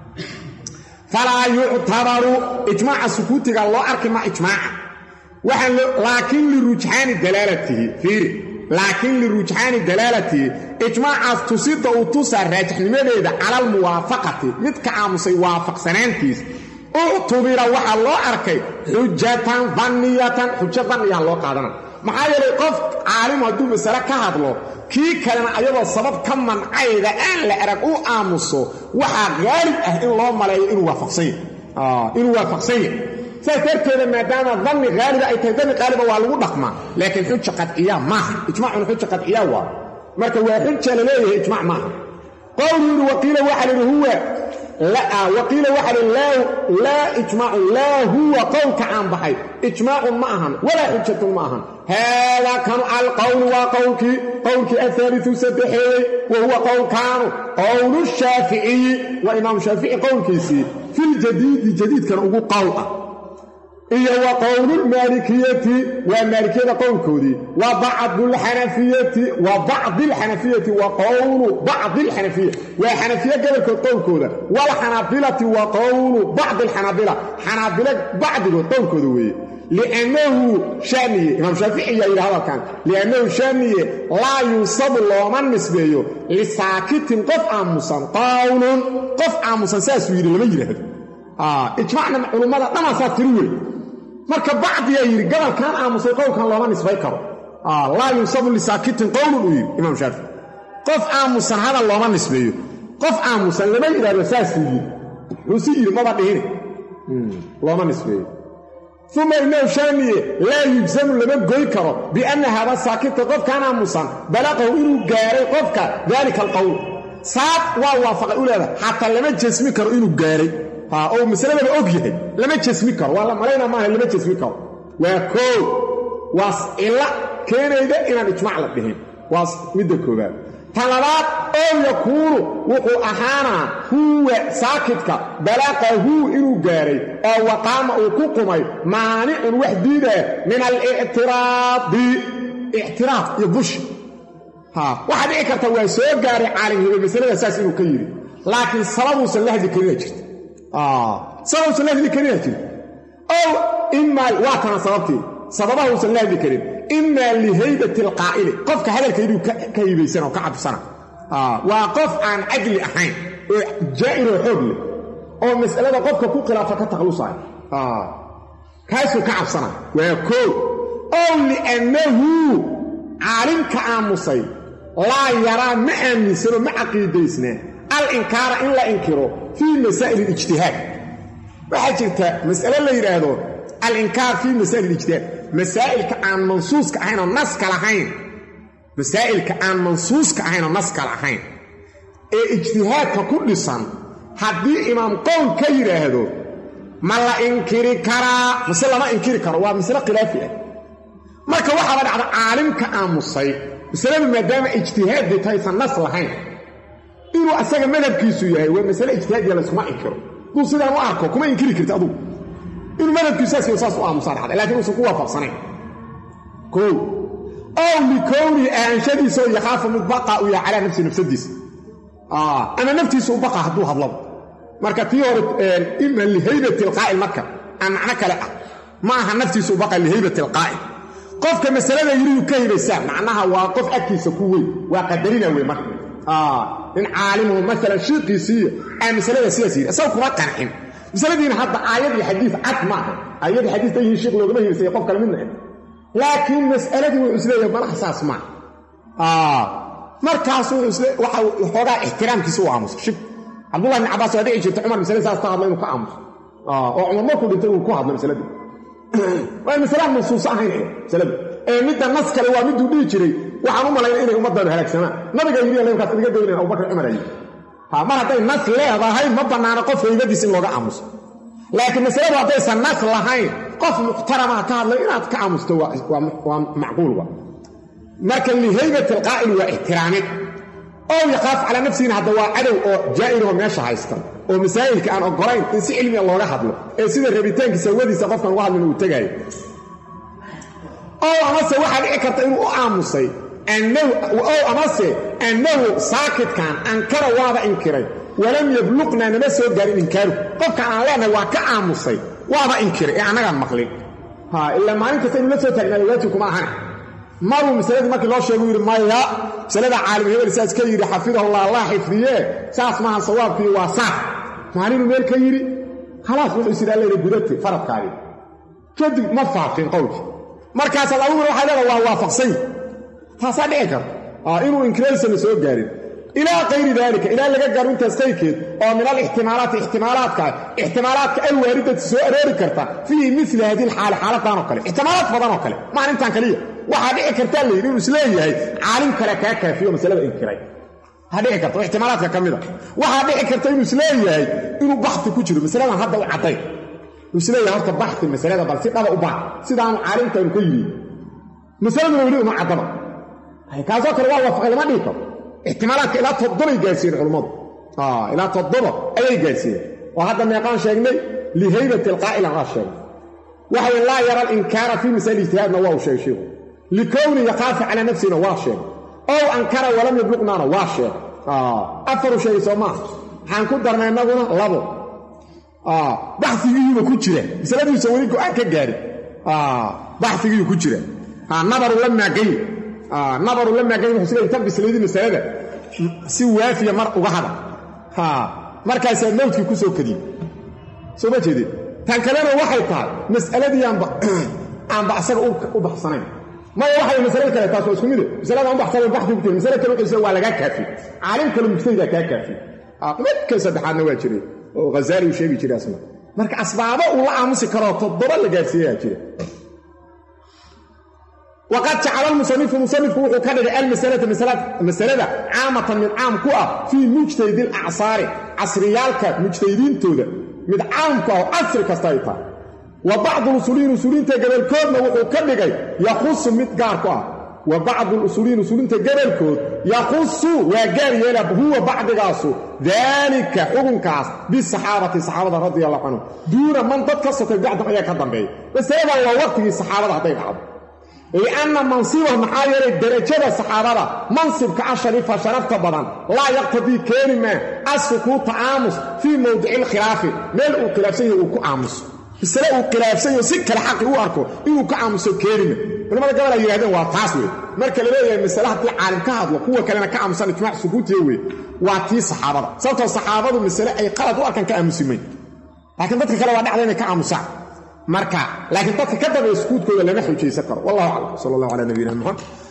fala yu'tabaru ijmaa' sukuutiga loo arki ma ijmaa' waxa laakin li rujxaan dalalatihi fiiri laakin li rujxaan dalalatihi ijmaa' tusida uu tusa raajixnimadeeda ala muwaafaqati mid ka aamusay waafaqsanaantiis oo tubira waxa loo arkay hujjatan dhaniyatan hujjatan yaa loo qaadana maxaa yeelay qof caalim hadduu mas'ala ka hadlo kii kalena ayadoo sabab ka mancayda aan la arag u aamuso waxa gaalib ah in loo maleeyo inuu waafaqsan yahay ah inuu waafaqsan yahay saarteeda maadaama dhanni gaalib ay tahay dhanni gaalib waa lagu dhaqmaa laakiin xujja qadciya ma ijmaa'un xujja qadciya waa marka waa xujja la leeyahay ijmaa' ma qawlu waqiila waxa huwa لا وقيل واحد لا لا إجماع لا هو قول كعام بحي إجماع معهم ولا حجة معهم هذا كان القول وقولك قولك الثالث سبحي وهو قول كان قول الشافعي وإمام الشافعي قول كيسي في الجديد الجديد كان أقول قول إيه وقول المالكية والمالكية قول كودي وبعض الحنفية وبعض الحنفية وقول بعض الحنفية والحنفية قبل قول كودا والحنابلة وقول بعض الحنابلة حنابلة بعض قول كودوي لأنه شامية إمام شافعي يقول هذا كان لأنه شامية لا يصاب الله من نسبيه لساكت قف عمسا قول قف عمسا ساسوير لما يجري آه إجمعنا علماء لما ساتروه marka bacdi ay yiri gabal kan aamusay qowlkan lama nisbay karo ah la yusabu li saakitin qowlu imam shafi qof aamusan hada lama nisbayo qof aamusan lama yiraahdo saasiyi rusiyi ma badhiin lama nisbayo ثم انه شامي لا يجزم لما goy karo bi anna hada saakit qof kan aamusan balaqo inuu gaaray qofka dalika alqowl saab wa waafaqa ulada hatta lama jasmi karo inuu gaaray ها او مساله لا اوغيhay lama jasmi karo wala malayna ma lama jasmi karo waa koo was ila keenayda inaan ijmaac la dhihin was midda koobaad talabaad oo yakuuru wuxuu ahaana huwa saakitka balaqahu inuu gaaray oo waqaama uu ku qumay maanicun wahdiida min al-i'tiraad i'tiraad yabush ha waxa dhici karta waa soo gaaray caalimka masalada saas inuu ka yiri laakiin sababu salahdi kaliya jirta آه سبب سنة ذكرين أو إما واتنا سببتي سببه سنة ذكرين إما لهيبة القائل قفك هذا الكيدو كيبي سنة وكعب سنة آه وقف عن عدل أحين جائر حبل أو مسألة قفك كو خلافة تخلصها آه كايسو كعب سنة ويكون أو لأنه عالم كعامصي لا يرى معنى سنة مع قيديسنا الإنكار إلا إنكره في مسائل الاجتهاد وحاجة مسألة اللي يرادو الإنكار في مسائل الاجتهاد مسائل كأن منصوص كأن النص كالحين مسائل كأن منصوص كأن النص كالحين اجتهاد ككل سن حدي إمام قول كيرا هذا ما لا إنكري كرا مسألة ما إنكري كرا ومسألة خلافية ما كواحد على عالم كأن مصيب مسألة ما دام اجتهاد دي تايس النص لحين inuu asaga madhabkiisu yahay waa mas'ala ijtihaad la isma inkiro duu sida uu arko kuma inkiri karta adu inuu madhabkiisu saas saas u aamusan hada laakiin uu ku waafaqsanay ko oo likowni aanshadiisa oo yakhafu mid baqa u ya ala nafsi nafsadiisa ah ana naftiisu u baqa haduu hadlo marka tii hore imma li haybati alqa'il makka an macna kala ah ma aha naftiisu u baqa li haybati alqa'il qofka mas'alada yiri ka hibaysa macnaha waa qof akiisa ku weyn waa qadarina weey marka آه إن عالمه مثلا شيقيسية أي مسألة سياسية سوف ما قنحين مسألة دين حتى آيات الحديث عد معها آيات الحديث تيه شيق لو قمه سيقف كلمنا لكن مسألة دي وإسلام يبقى حساس معه آه مركاسو وحوضع احترام كيسو عامس شك عبد الله بن عباس ودعي جبت عمر مسألة ساستغل الله إنه كعامس آه وعمر ما كنت يتقول كوهد مسألة دي ومسألة منصوصة هنا مسألة دي مدى الناس كانوا مدى دي جري waxaan u malaynaa inay ummadda halaagsamaan nabiga yiri ilaahay ka tabiga deeyay Abu Bakr Umar ay ha mar haday nas leedahay ma banaano qof heybadiis in looga aamuso laakiin masaladu hadaysan nas lahayn qof muxtarama ka hadlay inaad ka aamusto waa waa macquul waa marka li haybati alqaa'il wa ihtiramid oo yaqaf ala nafsiina hada waa cadow oo jaa'ir oo meesha haysta oo masaa'ilka aan ogolayn in si cilmi looga hadlo ee sida rabitaankiisa wadiisa qofkan uga hadlin uu tagay oo amase waxa dhici karta inuu u aamusay annahu oo amase annahu saakit kan ankara waaba inkiray walam yabluqna nama soo gaarin inkaaru qofka aan leenahay waa ka aamusay waaba inkiray ee anaga maqlin ha illa maalinta inuu la soo taagnaa waajib kuma ahan maru misalada markii loo sheego yiri maya salada caalim hebel saas ka yiri xafidahu allah allah xifdiye saas ma sawaabkii waa sax maalin meel ka yiri خلاص wuxuu sidaa leeyahay gudadti faradkaadi kadib ma faafin qowlki markaas Allah waxa leeyahay waa waafaqsan taas dhici karto ah inuu inkiraysan soo gaarin ila qeyri dalika ila laga gaaro inta saykeed oo min al ihtimaalaat ihtimaalaadka ihtimaalaadka ay waaridada soo aroori karta fi misli hadii xaal xaalatan oo kale ihtimaalaat badan oo kale ma intaan kaliya waxa dhici karta leeyahay inuu isleeyahay caalim kale ka kaafiyo masalada inkiray hadii karto ihtimaalaadka kamida waxa dhici karta inuu isleeyahay inuu baxti ku jiro masaladan hadda u caday uu isleeyahay horta baxti masalada bal si dhaba u baax sidaan caalimka uu ka yiri masalada wali uma cadaba ay kaasoo kale waa wafaq lama dhiko ihtimaalaadka ila toddoba gaarsiin culimadu ah ila toddoba ay gaarsiin oo hadda meeqaan sheegnay li haybati alqaa'il aashar waxa la yara al-inkara fi masal ijtihadna waa shay shay likawni yaqaf ala nafsina waa shay أو أنكر ولم يبلغنا واشر آه أثر شيء سوما حنكون درنا نقولنا لابو آه بحثي يجي كتير مثلا يسوي لكم أنك جاري آه بحثي يجي كتير آه نظر لما جاي آه نظر لما جاي حسين يتم بسليدي مسألة سوى في مر وهذا ها مركز الموت في كسو كدي سو ما تدي كان كلامه واحد قال مسألة دي عم عم بحثر وبحثنين ما واحد مسألة كلا تاسو اسمه ده مسألة عم بحثر البحث بتاعي مسألة كلام يسوي ولا جا كافي عالم كلام مجتهد كافي اه ما كسب حنا واجري وغزالي وشيء بيجري اسمه marka asbaabo uu aamusi karo toddoba la gaarsiiyaa jira waqad ja'ala al-musannif musannif wuxuu ka dhigay al-masalata masalada masalada aamatan min aam ku ah fi mujtahid al-a'sar asriyalka mujtahidiintooda mid aam ku ah asr kasta ay tahay وبعض الأصولين أصولين تجبل كود وحو كدغاي يخص مid gaar ku ah وبعض الأصولين أصولين تجبل كود يخص وغير يلا هو بعضغاس ذلك حكمكاس بالصحابه الصحابه رضي الله عنهم دون من تكست بعد ما كدنبي بس هذا وقت الصحابه هذي بعض لأن منصبهم محاير الدرجة الصحابة منصب كعشريف شرفت بدن لا يقتضي كلمة السكوت تعامس في موضع الخلاف ملء خلافيه وكعامس السلام الخلافيه وسك الحق هو اركو انه كعامس كلمة لما قال يراهدين waa taas weey marka la leeyahay mas'alaha caalim ka hadlo kuwa kalena ka aamusan ijmaac sukuut weey waa tii saxaabada sababtoo saxaabadu mas'ala ay qalad u arkan ka aamusimay laakiin dadka kale waa dhacday ka aamusan marka laakiin dadka ka daba sukuutkooda lama xujaysan karo wallahu a'lam sallallahu alayhi wa sallam